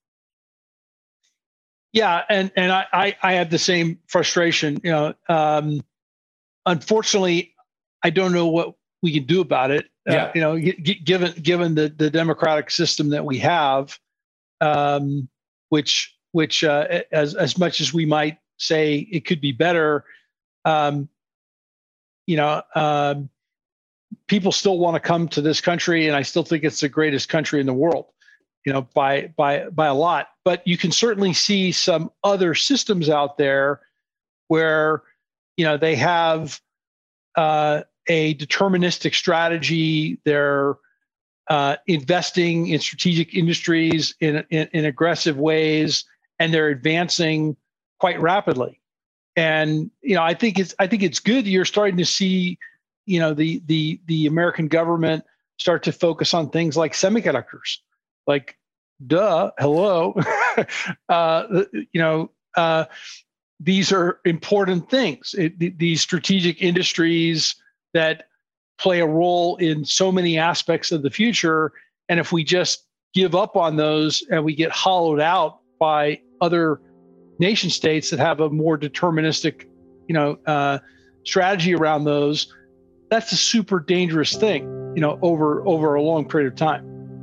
Yeah, and and I I, I have the same frustration. You know, um, unfortunately, I don't know what we can do about it. Yeah. Uh, you know, g- given given the the democratic system that we have, um, which which uh, as as much as we might say it could be better, um, you know, um, people still want to come to this country, and I still think it's the greatest country in the world, you know, by by by a lot. But you can certainly see some other systems out there where, you know, they have uh, a deterministic strategy. They're uh, investing in strategic industries in, in in aggressive ways, and they're advancing quite rapidly. And, you know, I think it's I think it's good that you're starting to see, you know, the the the American government start to focus on things like semiconductors. Like, duh, hello, uh, you know, uh, these are important things. It, these strategic industries that play a role in so many aspects of the future. And if we just give up on those and we get hollowed out by other nation states that have a more deterministic, you know, uh, strategy around those, that's a super dangerous thing, you know, over over a long period of time.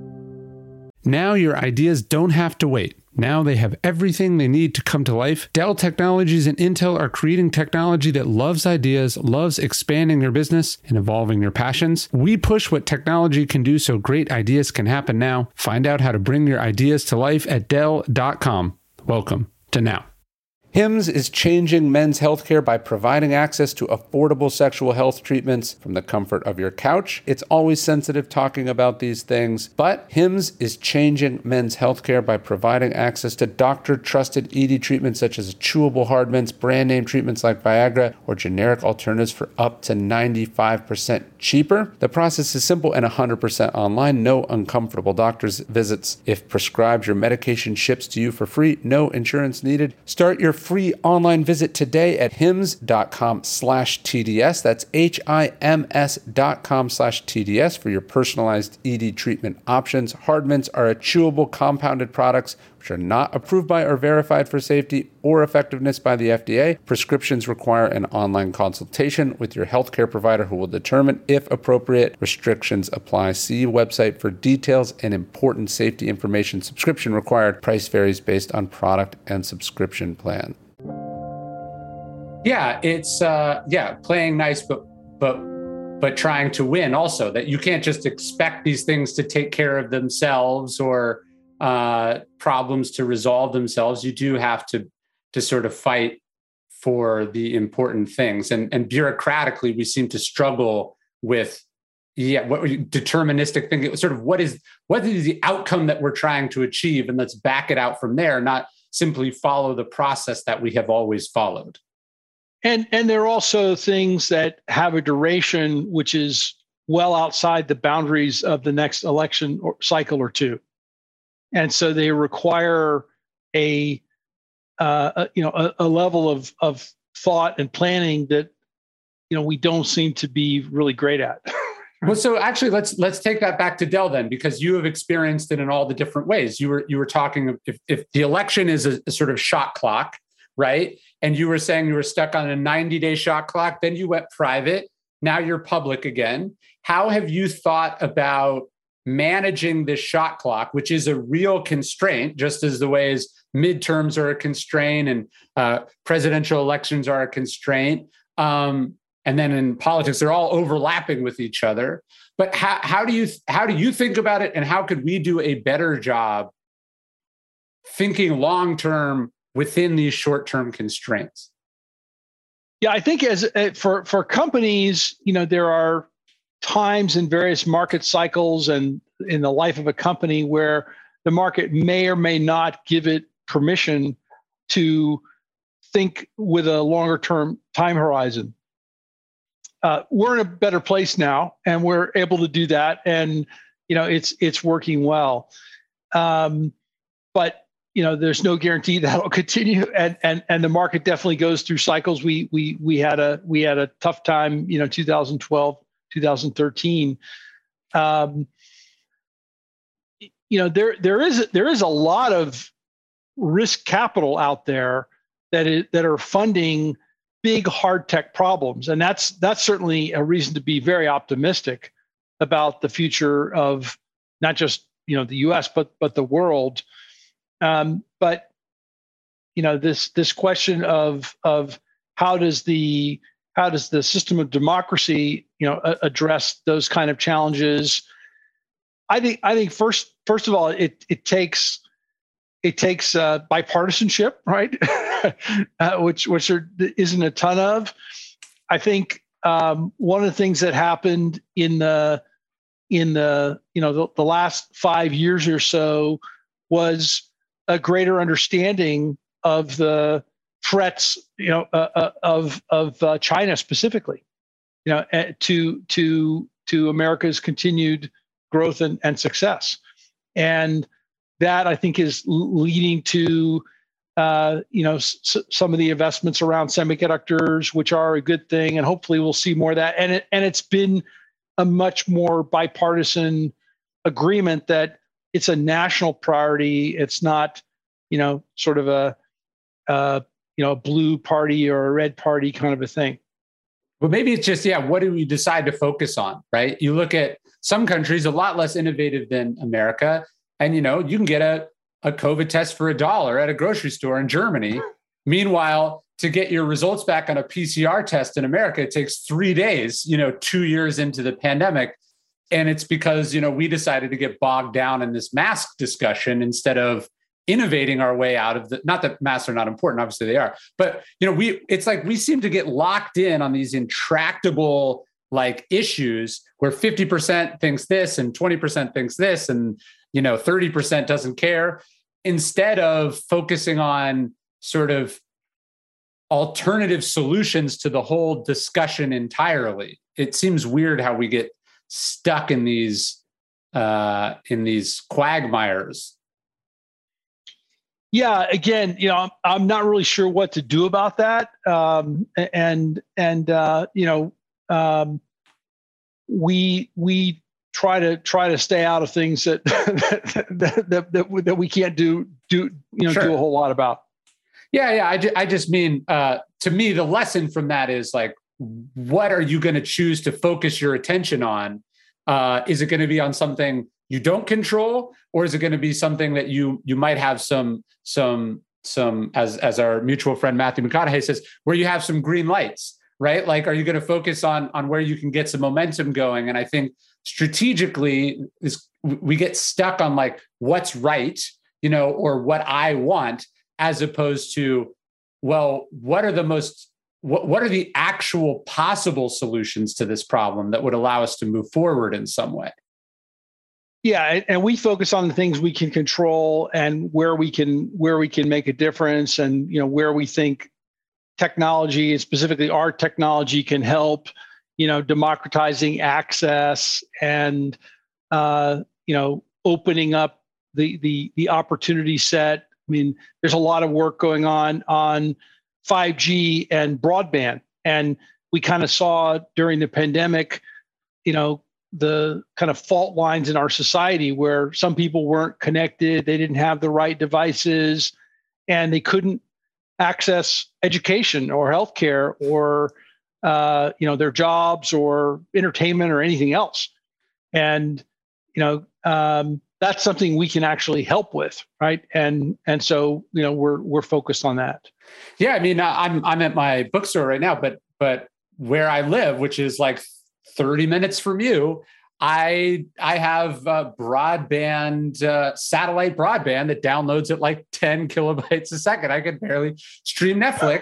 Now your ideas don't have to wait. Now they have everything they need to come to life. Dell Technologies and Intel are creating technology that loves ideas, loves expanding your business and evolving your passions. We push what technology can do so great ideas can happen now. Find out how to bring your ideas to life at Dell dot com. Welcome to Now. Hims is changing men's healthcare by providing access to affordable sexual health treatments from the comfort of your couch. It's always sensitive talking about these things, but Hims is changing men's healthcare by providing access to doctor-trusted E D treatments such as chewable hard mints, brand name treatments like Viagra, or generic alternatives for up to ninety-five percent cheaper. The process is simple and one hundred percent online. No uncomfortable doctor's visits. If prescribed, your medication ships to you for free. No insurance needed. Start your free online visit today at hims dot com slash T D S. That's H I M S dot com slash T D S for your personalized E D treatment options. Hard mints are a chewable compounded products which are not approved by or verified for safety or effectiveness by the F D A. Prescriptions require an online consultation with your healthcare provider who will determine if appropriate. Restrictions apply. See website for details and important safety information. Subscription required. Price varies based on product and subscription plan. Yeah, it's uh, yeah, playing nice, but but but trying to win also. That you can't just expect these things to take care of themselves or uh, problems to resolve themselves. You do have to to sort of fight for the important things. And and bureaucratically, we seem to struggle with yeah, what deterministic thinking. Sort of what is what is the outcome that we're trying to achieve, and let's back it out from there, not simply follow the process that we have always followed. And and there are also things that have a duration which is well outside the boundaries of the next election or cycle or two, and so they require a, uh, a you know a, a level of of thought and planning that you know we don't seem to be really great at. Well, so actually, let's let's take that back to Dell then, because you have experienced it in all the different ways. You were you were talking if if the election is a, a sort of shot clock, right? And you were saying you were stuck on a ninety-day shot clock. Then you went private. Now you're public again. How have you thought about managing this shot clock, which is a real constraint, just as the ways midterms are a constraint and uh, presidential elections are a constraint? Um, and then in politics, they're all overlapping with each other. But how, how do you how do you think about it, and how could we do a better job thinking long term within these short-term constraints? Yeah, I think as uh, for for companies, you know, there are times in various market cycles and in the life of a company where the market may or may not give it permission to think with a longer term time horizon. Uh, we're in a better place now, and we're able to do that, and you know, it's it's working well. Um, but you know, there's no guarantee that'll continue, and and and the market definitely goes through cycles. We we we had a we had a tough time, you know, two thousand twelve, two thousand thirteen. Um, you know, there there is there is a lot of risk capital out there that is, that are funding big hard tech problems, and that's that's certainly a reason to be very optimistic about the future of not just, you know, the U S but but the world. Um, but you know, this this question of of how does the how does the system of democracy, you know, a, address those kind of challenges? I think I think first first of all, it it takes it takes uh, bipartisanship, right? uh, which which there isn't a ton of. I think um, one of the things that happened in the in the you know the, the last five years or so was a greater understanding of the threats, you know, uh, uh, of of uh, China specifically, you know, uh, to to to America's continued growth and, and success, and that I think is leading to, uh, you know, s- some of the investments around semiconductors, which are a good thing, and hopefully we'll see more of that. And it and it's been a much more bipartisan agreement that it's a national priority. It's not, you know, sort of a, uh, you know, a blue party or a red party kind of a thing. But maybe it's just, yeah, what do we decide to focus on, right? You look at some countries a lot less innovative than America, and, you know, you can get a, a COVID test for a dollar at a grocery store in Germany. Meanwhile, to get your results back on a P C R test in America, it takes three days, you know, two years into the pandemic. And it's because, you know, we decided to get bogged down in this mask discussion instead of innovating our way out of the, not that masks are not important, obviously they are, but, you know, we, it's like we seem to get locked in on these intractable like issues where fifty percent thinks this and twenty percent thinks this, and, you know, thirty percent doesn't care, instead of focusing on sort of alternative solutions to the whole discussion entirely. It seems weird how we get stuck in these uh, in these quagmires. Yeah, again, you know, I'm, I'm not really sure what to do about that, um, and and uh, you know, um, we we try to try to stay out of things that that, that, that, that we can't do do you know sure. do a whole lot about. Yeah, yeah. I, ju- I just mean, uh, to me, the lesson from that is like, what are you going to choose to focus your attention on? Uh, is it going to be on something you don't control, or is it going to be something that you you might have some some some as as our mutual friend Matthew McConaughey says, where you have some green lights, right? Like, are you going to focus on on where you can get some momentum going? And I think strategically, is we get stuck on like what's right, you know, or what I want, as opposed to, well, what are the most what what are the actual possible solutions to this problem that would allow us to move forward in some way? Yeah, and we focus on the things we can control and where we can where we can make a difference, and you know where we think technology, and specifically our technology, can help. You know, democratizing access and uh, you know opening up the the the opportunity set. I mean, there's a lot of work going on on five G and broadband, and we kind of saw during the pandemic, you know, the kind of fault lines in our society where some people weren't connected, they didn't have the right devices, and they couldn't access education or healthcare or uh, you know their jobs or entertainment or anything else. And you know um, that's something we can actually help with, right? And and so you know we're we're focused on that. Yeah, I mean, I'm I'm at my bookstore right now, but but where I live, which is like thirty minutes from you, I I have uh, broadband, uh, satellite broadband that downloads at like ten kilobytes a second. I could barely stream Netflix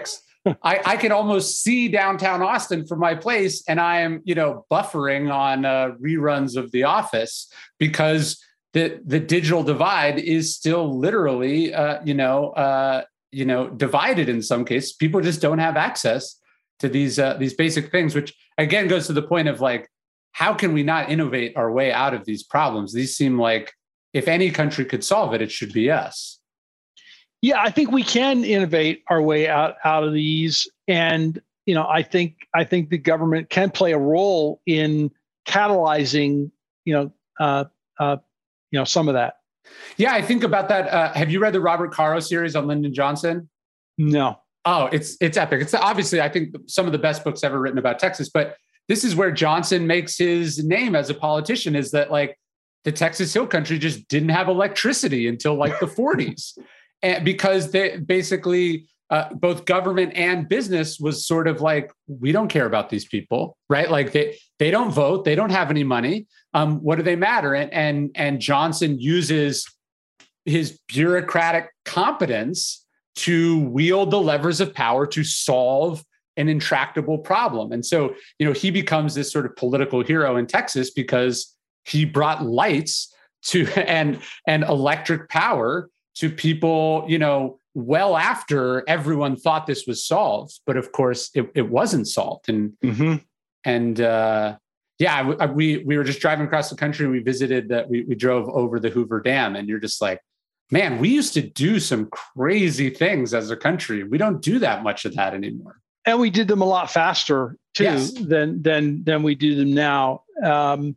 I, I can almost see downtown Austin from my place, and I am, you know, buffering on uh, reruns of The Office because the the digital divide is still literally, uh, you know, uh, you know, divided in some cases. People just don't have access to these uh, these basic things, which again goes to the point of like, how can we not innovate our way out of these problems? These seem like if any country could solve it, it should be us. Yeah, I think we can innovate our way out, out of these. And, you know, I think I think the government can play a role in catalyzing, you know, uh, uh, you know, some of that. Yeah, I think about that. Uh, have you read the Robert Caro series on Lyndon Johnson? No. Oh, it's it's epic. It's obviously, I think, some of the best books ever written about Texas. But this is where Johnson makes his name as a politician, is that like the Texas Hill Country just didn't have electricity until like the forties. And because they basically uh, both government and business was sort of like, we don't care about these people, right? Like they they don't vote, they don't have any money. Um, what do they matter? And and and Johnson uses his bureaucratic competence to wield the levers of power to solve an intractable problem. And so, you know, he becomes this sort of political hero in Texas because he brought lights to and and electric power to people, you know, well after everyone thought this was solved. But of course, it, it wasn't solved. And mm-hmm. and uh, yeah, I, we we were just driving across the country and we visited that. We, we drove over the Hoover Dam, and you're just like, man, we used to do some crazy things as a country. We don't do that much of that anymore. And we did them a lot faster too yes. than than than we do them now. Um,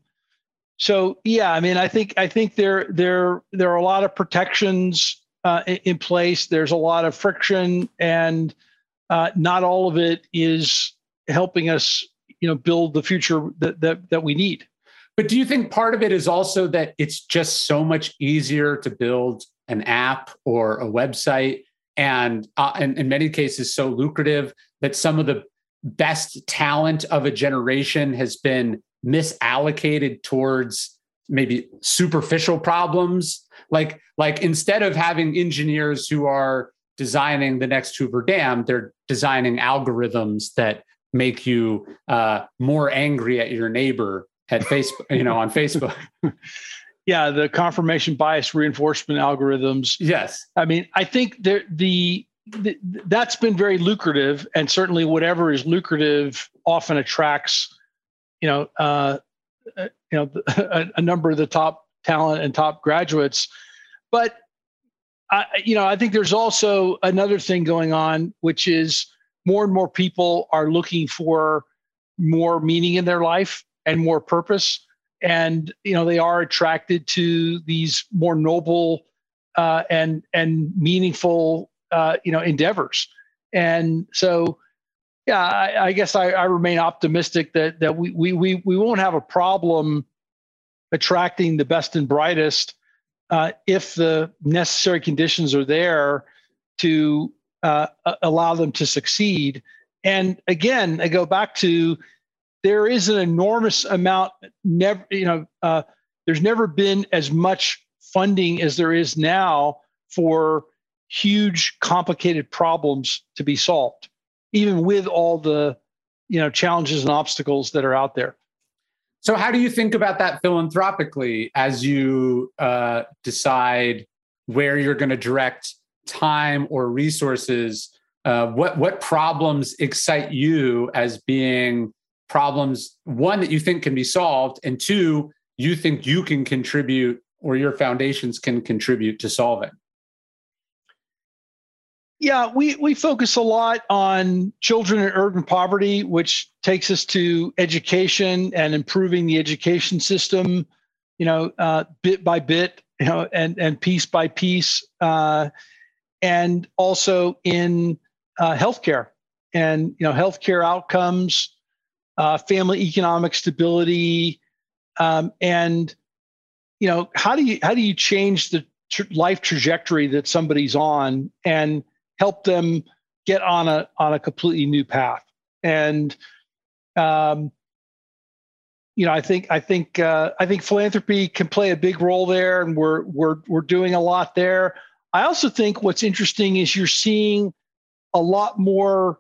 So yeah, I mean, I think I think there there there are a lot of protections uh, in, in place. There's a lot of friction, and uh, not all of it is helping us, you know, build the future that that that we need. But do you think part of it is also that it's just so much easier to build an app or a website, and uh, in, in many cases so lucrative that some of the best talent of a generation has been misallocated towards maybe superficial problems? Like, like instead of having engineers who are designing the next Hoover Dam, they're designing algorithms that make you uh, more angry at your neighbor at Facebook, you know, on Facebook. Yeah, the confirmation bias reinforcement algorithms. Yes, I mean, I think the, the the that's been very lucrative, and certainly whatever is lucrative often attracts, you know, uh, you know, a, a number of the top talent and top graduates. But I, you know, I think there's also another thing going on, which is more and more people are looking for more meaning in their life and more purpose, and you know, they are attracted to these more noble uh, and and meaningful, uh, you know, endeavors. And so, yeah, I, I guess I, I remain optimistic that that we, we we we won't have a problem attracting the best and brightest uh, if the necessary conditions are there to uh, allow them to succeed. And again, I go back to, there is an enormous amount. Never, you know, uh, there's never been as much funding as there is now for huge, complicated problems to be solved, even with all the, you know, challenges and obstacles that are out there. So how do you think about that philanthropically as you uh, decide where you're going to direct time or resources? Uh, what what problems excite you as being problems, one, that you think can be solved, and two, you think you can contribute or your foundations can contribute to solving? Yeah, we, we focus a lot on children in urban poverty, which takes us to education and improving the education system, you know, uh, bit by bit, you know, and, and piece by piece, uh, and also in uh, healthcare and, you know, healthcare outcomes, uh, family economic stability, um, and, you know, how do you how do you change the tr- life trajectory that somebody's on and help them get on a on a completely new path? And um, you know, I think I think uh, I think philanthropy can play a big role there, and we're we're we're doing a lot there. I also think what's interesting is you're seeing a lot more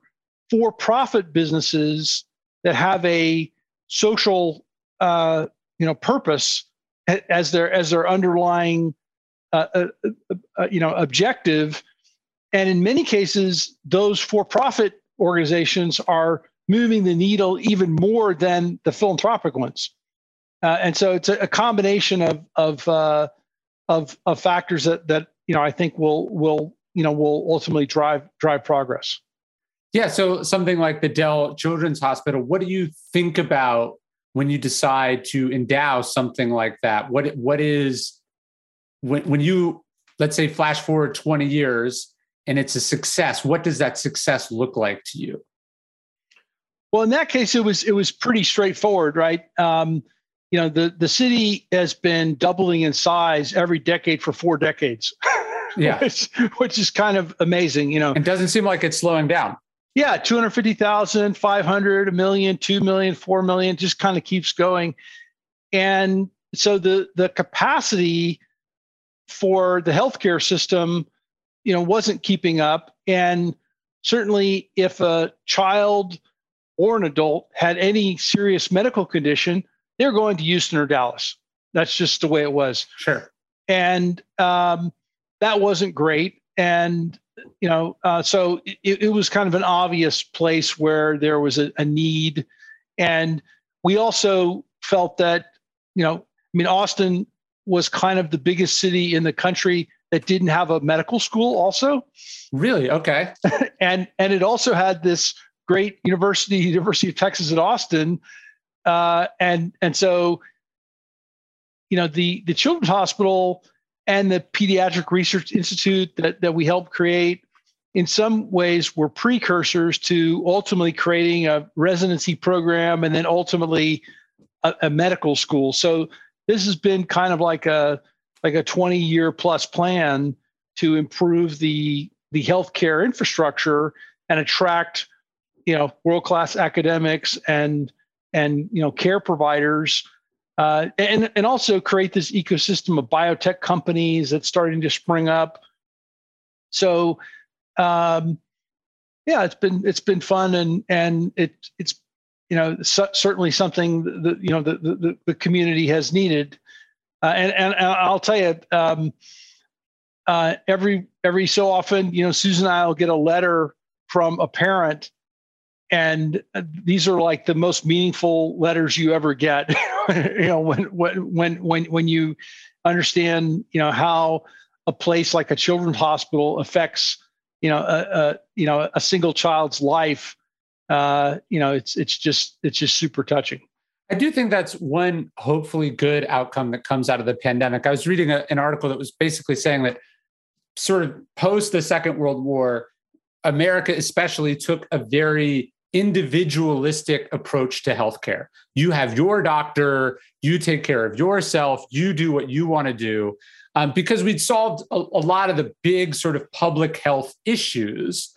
for-profit businesses that have a social, uh, you know, purpose as their as their underlying, uh, uh, uh, you know, objective. And in many cases, those for-profit organizations are moving the needle even more than the philanthropic ones. Uh, and so it's a, a combination of of, uh, of of factors that that you know I think will will you know will ultimately drive drive progress. Yeah. So something like the Dell Children's Hospital, what do you think about when you decide to endow something like that? What what is when when you, let's say, flash forward twenty years and it's a success, what does that success look like to you? Well, in that case, it was it was pretty straightforward, right? Um, you know, the the city has been doubling in size every decade for four decades. Yeah, which, which is kind of amazing. You know, it doesn't seem like it's slowing down. Yeah, two hundred fifty thousand, five hundred, a million, two million, four million, just kind of keeps going. And so the the capacity for the healthcare system, you know, wasn't keeping up. And certainly if a child or an adult had any serious medical condition, they're going to Houston or Dallas. That's just the way it was. Sure. And um, that wasn't great. And you know, uh, so it, it was kind of an obvious place where there was a, a need. And we also felt that, you know, I mean, Austin was kind of the biggest city in the country that didn't have a medical school also. Really? Okay. and and it also had this great university, University of Texas at Austin. Uh, and and so, you know, the, the Children's Hospital and the Pediatric Research Institute that, that we helped create, in some ways, were precursors to ultimately creating a residency program and then ultimately a, a medical school. So this has been kind of like a like a twenty year plus plan to improve the the healthcare infrastructure and attract, you know, world class academics and and you know care providers. Uh, and, and also create this ecosystem of biotech companies that's starting to spring up. So, um, yeah, it's been it's been fun, and and it it's you know so, certainly something that you know the the, the community has needed. Uh, and and I'll tell you, um, uh, every every so often, you know, Susan and I will get a letter from a parent. And these are like the most meaningful letters you ever get, you know, when, when, when, when you understand, you know, how a place like a children's hospital affects, you know, a, a you know, a single child's life. Uh, you know, it's, it's just, it's just super touching. I do think that's one hopefully good outcome that comes out of the pandemic. I was reading a, an article that was basically saying that sort of post the Second World War, America especially took a very individualistic approach to healthcare. You have your doctor, you take care of yourself, you do what you want to do, um, because we'd solved a, a lot of the big sort of public health issues.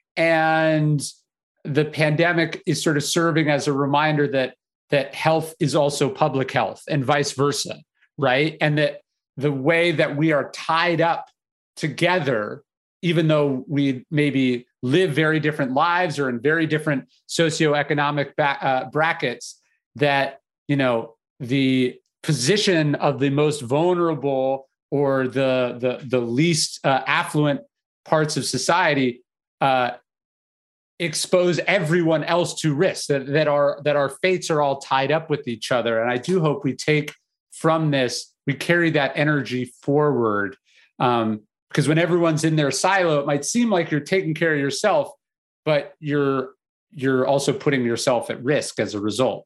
And the pandemic is sort of serving as a reminder that that health is also public health and vice versa, right? And that the way that we are tied up together, even though we maybe live very different lives or in very different socioeconomic ba- uh, brackets, that, you know, the position of the most vulnerable or the the, the least uh, affluent parts of society uh, expose everyone else to risk, that, that our that our fates are all tied up with each other. And I do hope we take from this, we carry that energy forward. Um, Because when everyone's in their silo, it might seem like you're taking care of yourself, but you're you're also putting yourself at risk as a result.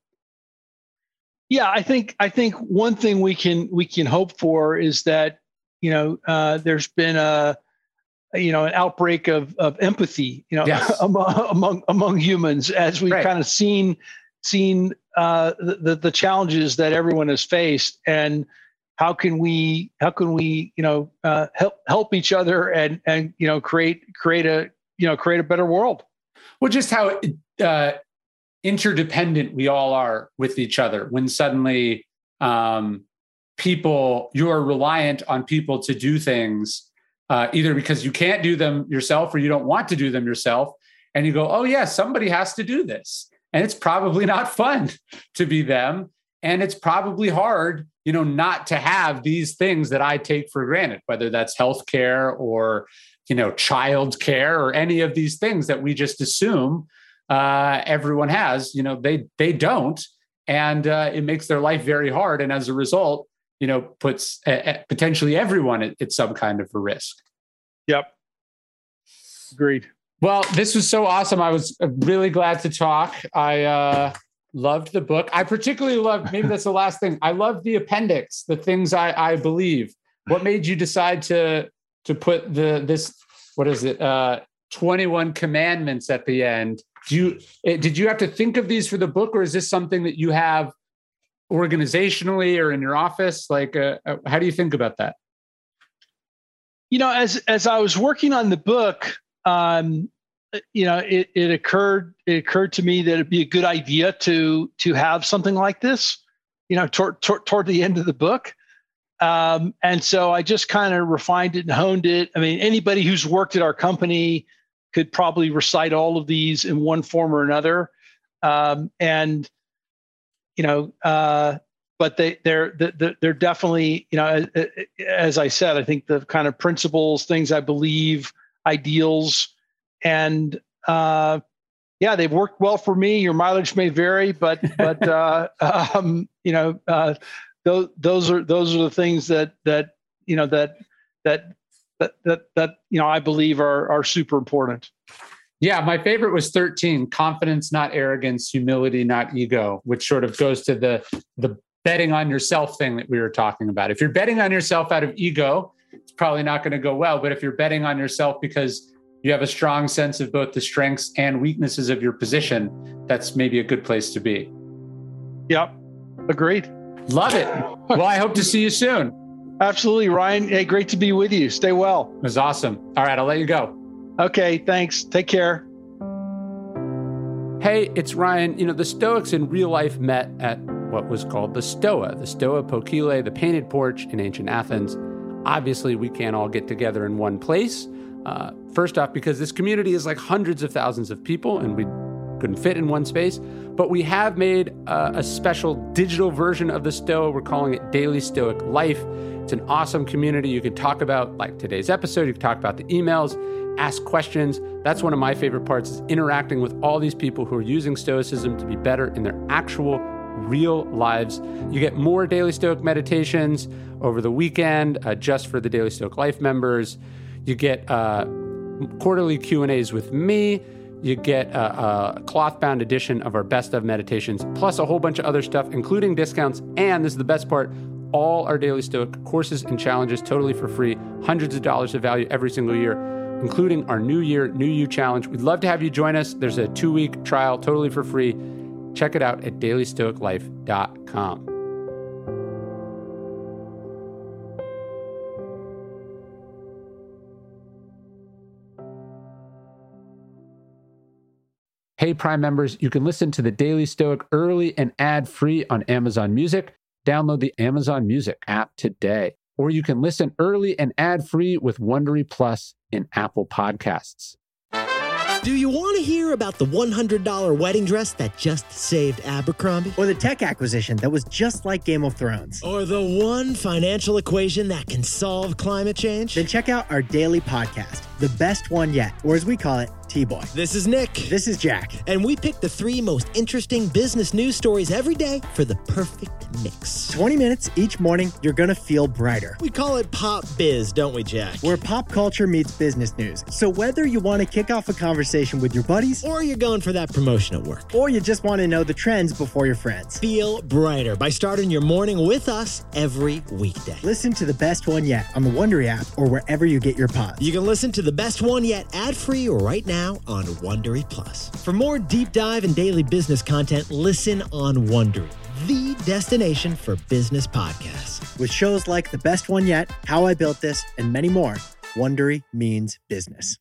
Yeah, I think I think one thing we can we can hope for is that you know uh, there's been a you know an outbreak of of empathy you know yes. among among among humans as we've right. kind of seen seen uh, the the challenges that everyone has faced, and how can we how can we you know uh, help help each other and and you know create create a you know create a better world. Well, just how uh, interdependent we all are with each other. When suddenly um, people you are reliant on people to do things, uh, either because you can't do them yourself or you don't want to do them yourself, and you go, oh yeah, somebody has to do this. And it's probably not fun to be them. And it's probably hard, you know, not to have these things that I take for granted, whether that's healthcare or, you know, child care or any of these things that we just assume uh, everyone has, you know, they, they don't. And uh, it makes their life very hard. And as a result, you know, puts uh, potentially everyone at, at some kind of a risk. Yep. Agreed. Well, this was so awesome. I was really glad to talk. I uh, loved the book. I particularly loved, maybe that's the last thing. I loved the appendix, the things I, I believe. What made you decide to to put the this, what is it, uh, twenty-one commandments at the end? Do you did you have to think of these for the book, or is this something that you have organizationally or in your office? Like, uh, how do you think about that? You know, as as I was working on the book, um, you know, it, it occurred it occurred to me that it'd be a good idea to to have something like this, you know, toward toward, toward the end of the book. Um, and so I just kind of refined it and honed it. I mean, anybody who's worked at our company could probably recite all of these in one form or another. Um, and, you know, uh, but they, they're, they're, they're definitely, you know, as, as I said, I think the kind of principles, things I believe, ideals, and, uh, yeah, they've worked well for me. Your mileage may vary, but, but, uh, um, you know, uh, those, those are, those are the things that, that, you know, that, that, that, that, that, you know, I believe are, are super important. Yeah. My favorite was thirteen, confidence, not arrogance, humility, not ego, which sort of goes to the, the betting on yourself thing that we were talking about. If you're betting on yourself out of ego, it's probably not going to go well. But if you're betting on yourself because you have a strong sense of both the strengths and weaknesses of your position, that's maybe a good place to be. Yep. Agreed. Love it. Well, I hope to see you soon. Absolutely, Ryan. Hey, great to be with you. Stay well. It was awesome. All right, I'll let you go. Okay, thanks. Take care. Hey, it's Ryan. You know, the Stoics in real life met at what was called the Stoa, the Stoa Poikile, the painted porch in ancient Athens. Obviously, we can't all get together in one place. Uh, first off, because this community is like hundreds of thousands of people and we couldn't fit in one space. But we have made uh, a special digital version of the Stoa. We're calling it Daily Stoic Life. It's an awesome community. You can talk about, like today's episode, you can talk about the emails, ask questions. That's one of my favorite parts, is interacting with all these people who are using Stoicism to be better in their actual real lives. You get more Daily Stoic meditations over the weekend, uh, just for the Daily Stoic Life members. You get uh, quarterly Q and A's with me. You get a, a cloth-bound edition of our best of meditations, plus a whole bunch of other stuff, including discounts. And this is the best part, all our Daily Stoic courses and challenges totally for free, hundreds of dollars of value every single year, including our New Year, New You Challenge. We'd love to have you join us. There's a two-week trial totally for free. Check it out at daily stoic life dot com. Hey, Prime members, you can listen to the Daily Stoic early and ad-free on Amazon Music. Download the Amazon Music app today. Or you can listen early and ad-free with Wondery Plus in Apple Podcasts. Do you want to hear about the one hundred dollars wedding dress that just saved Abercrombie? Or the tech acquisition that was just like Game of Thrones? Or the one financial equation that can solve climate change? Then check out our daily podcast, The Best One Yet, or as we call it, T-Boy. This is Nick. This is Jack. And we pick the three most interesting business news stories every day for the perfect mix. twenty minutes each morning, you're going to feel brighter. We call it Pop Biz, don't we, Jack? Where pop culture meets business news. So whether you want to kick off a conversation with your buddies, or you're going for that promotion at work, or you just want to know the trends before your friends, feel brighter by starting your morning with us every weekday. Listen to The Best One Yet on the Wondery app or wherever you get your pods. You can listen to The Best One Yet ad-free right now on Wondery Plus. For more deep dive and daily business content, listen on Wondery, the destination for business podcasts. With shows like The Best One Yet, How I Built This, and many more, Wondery means business.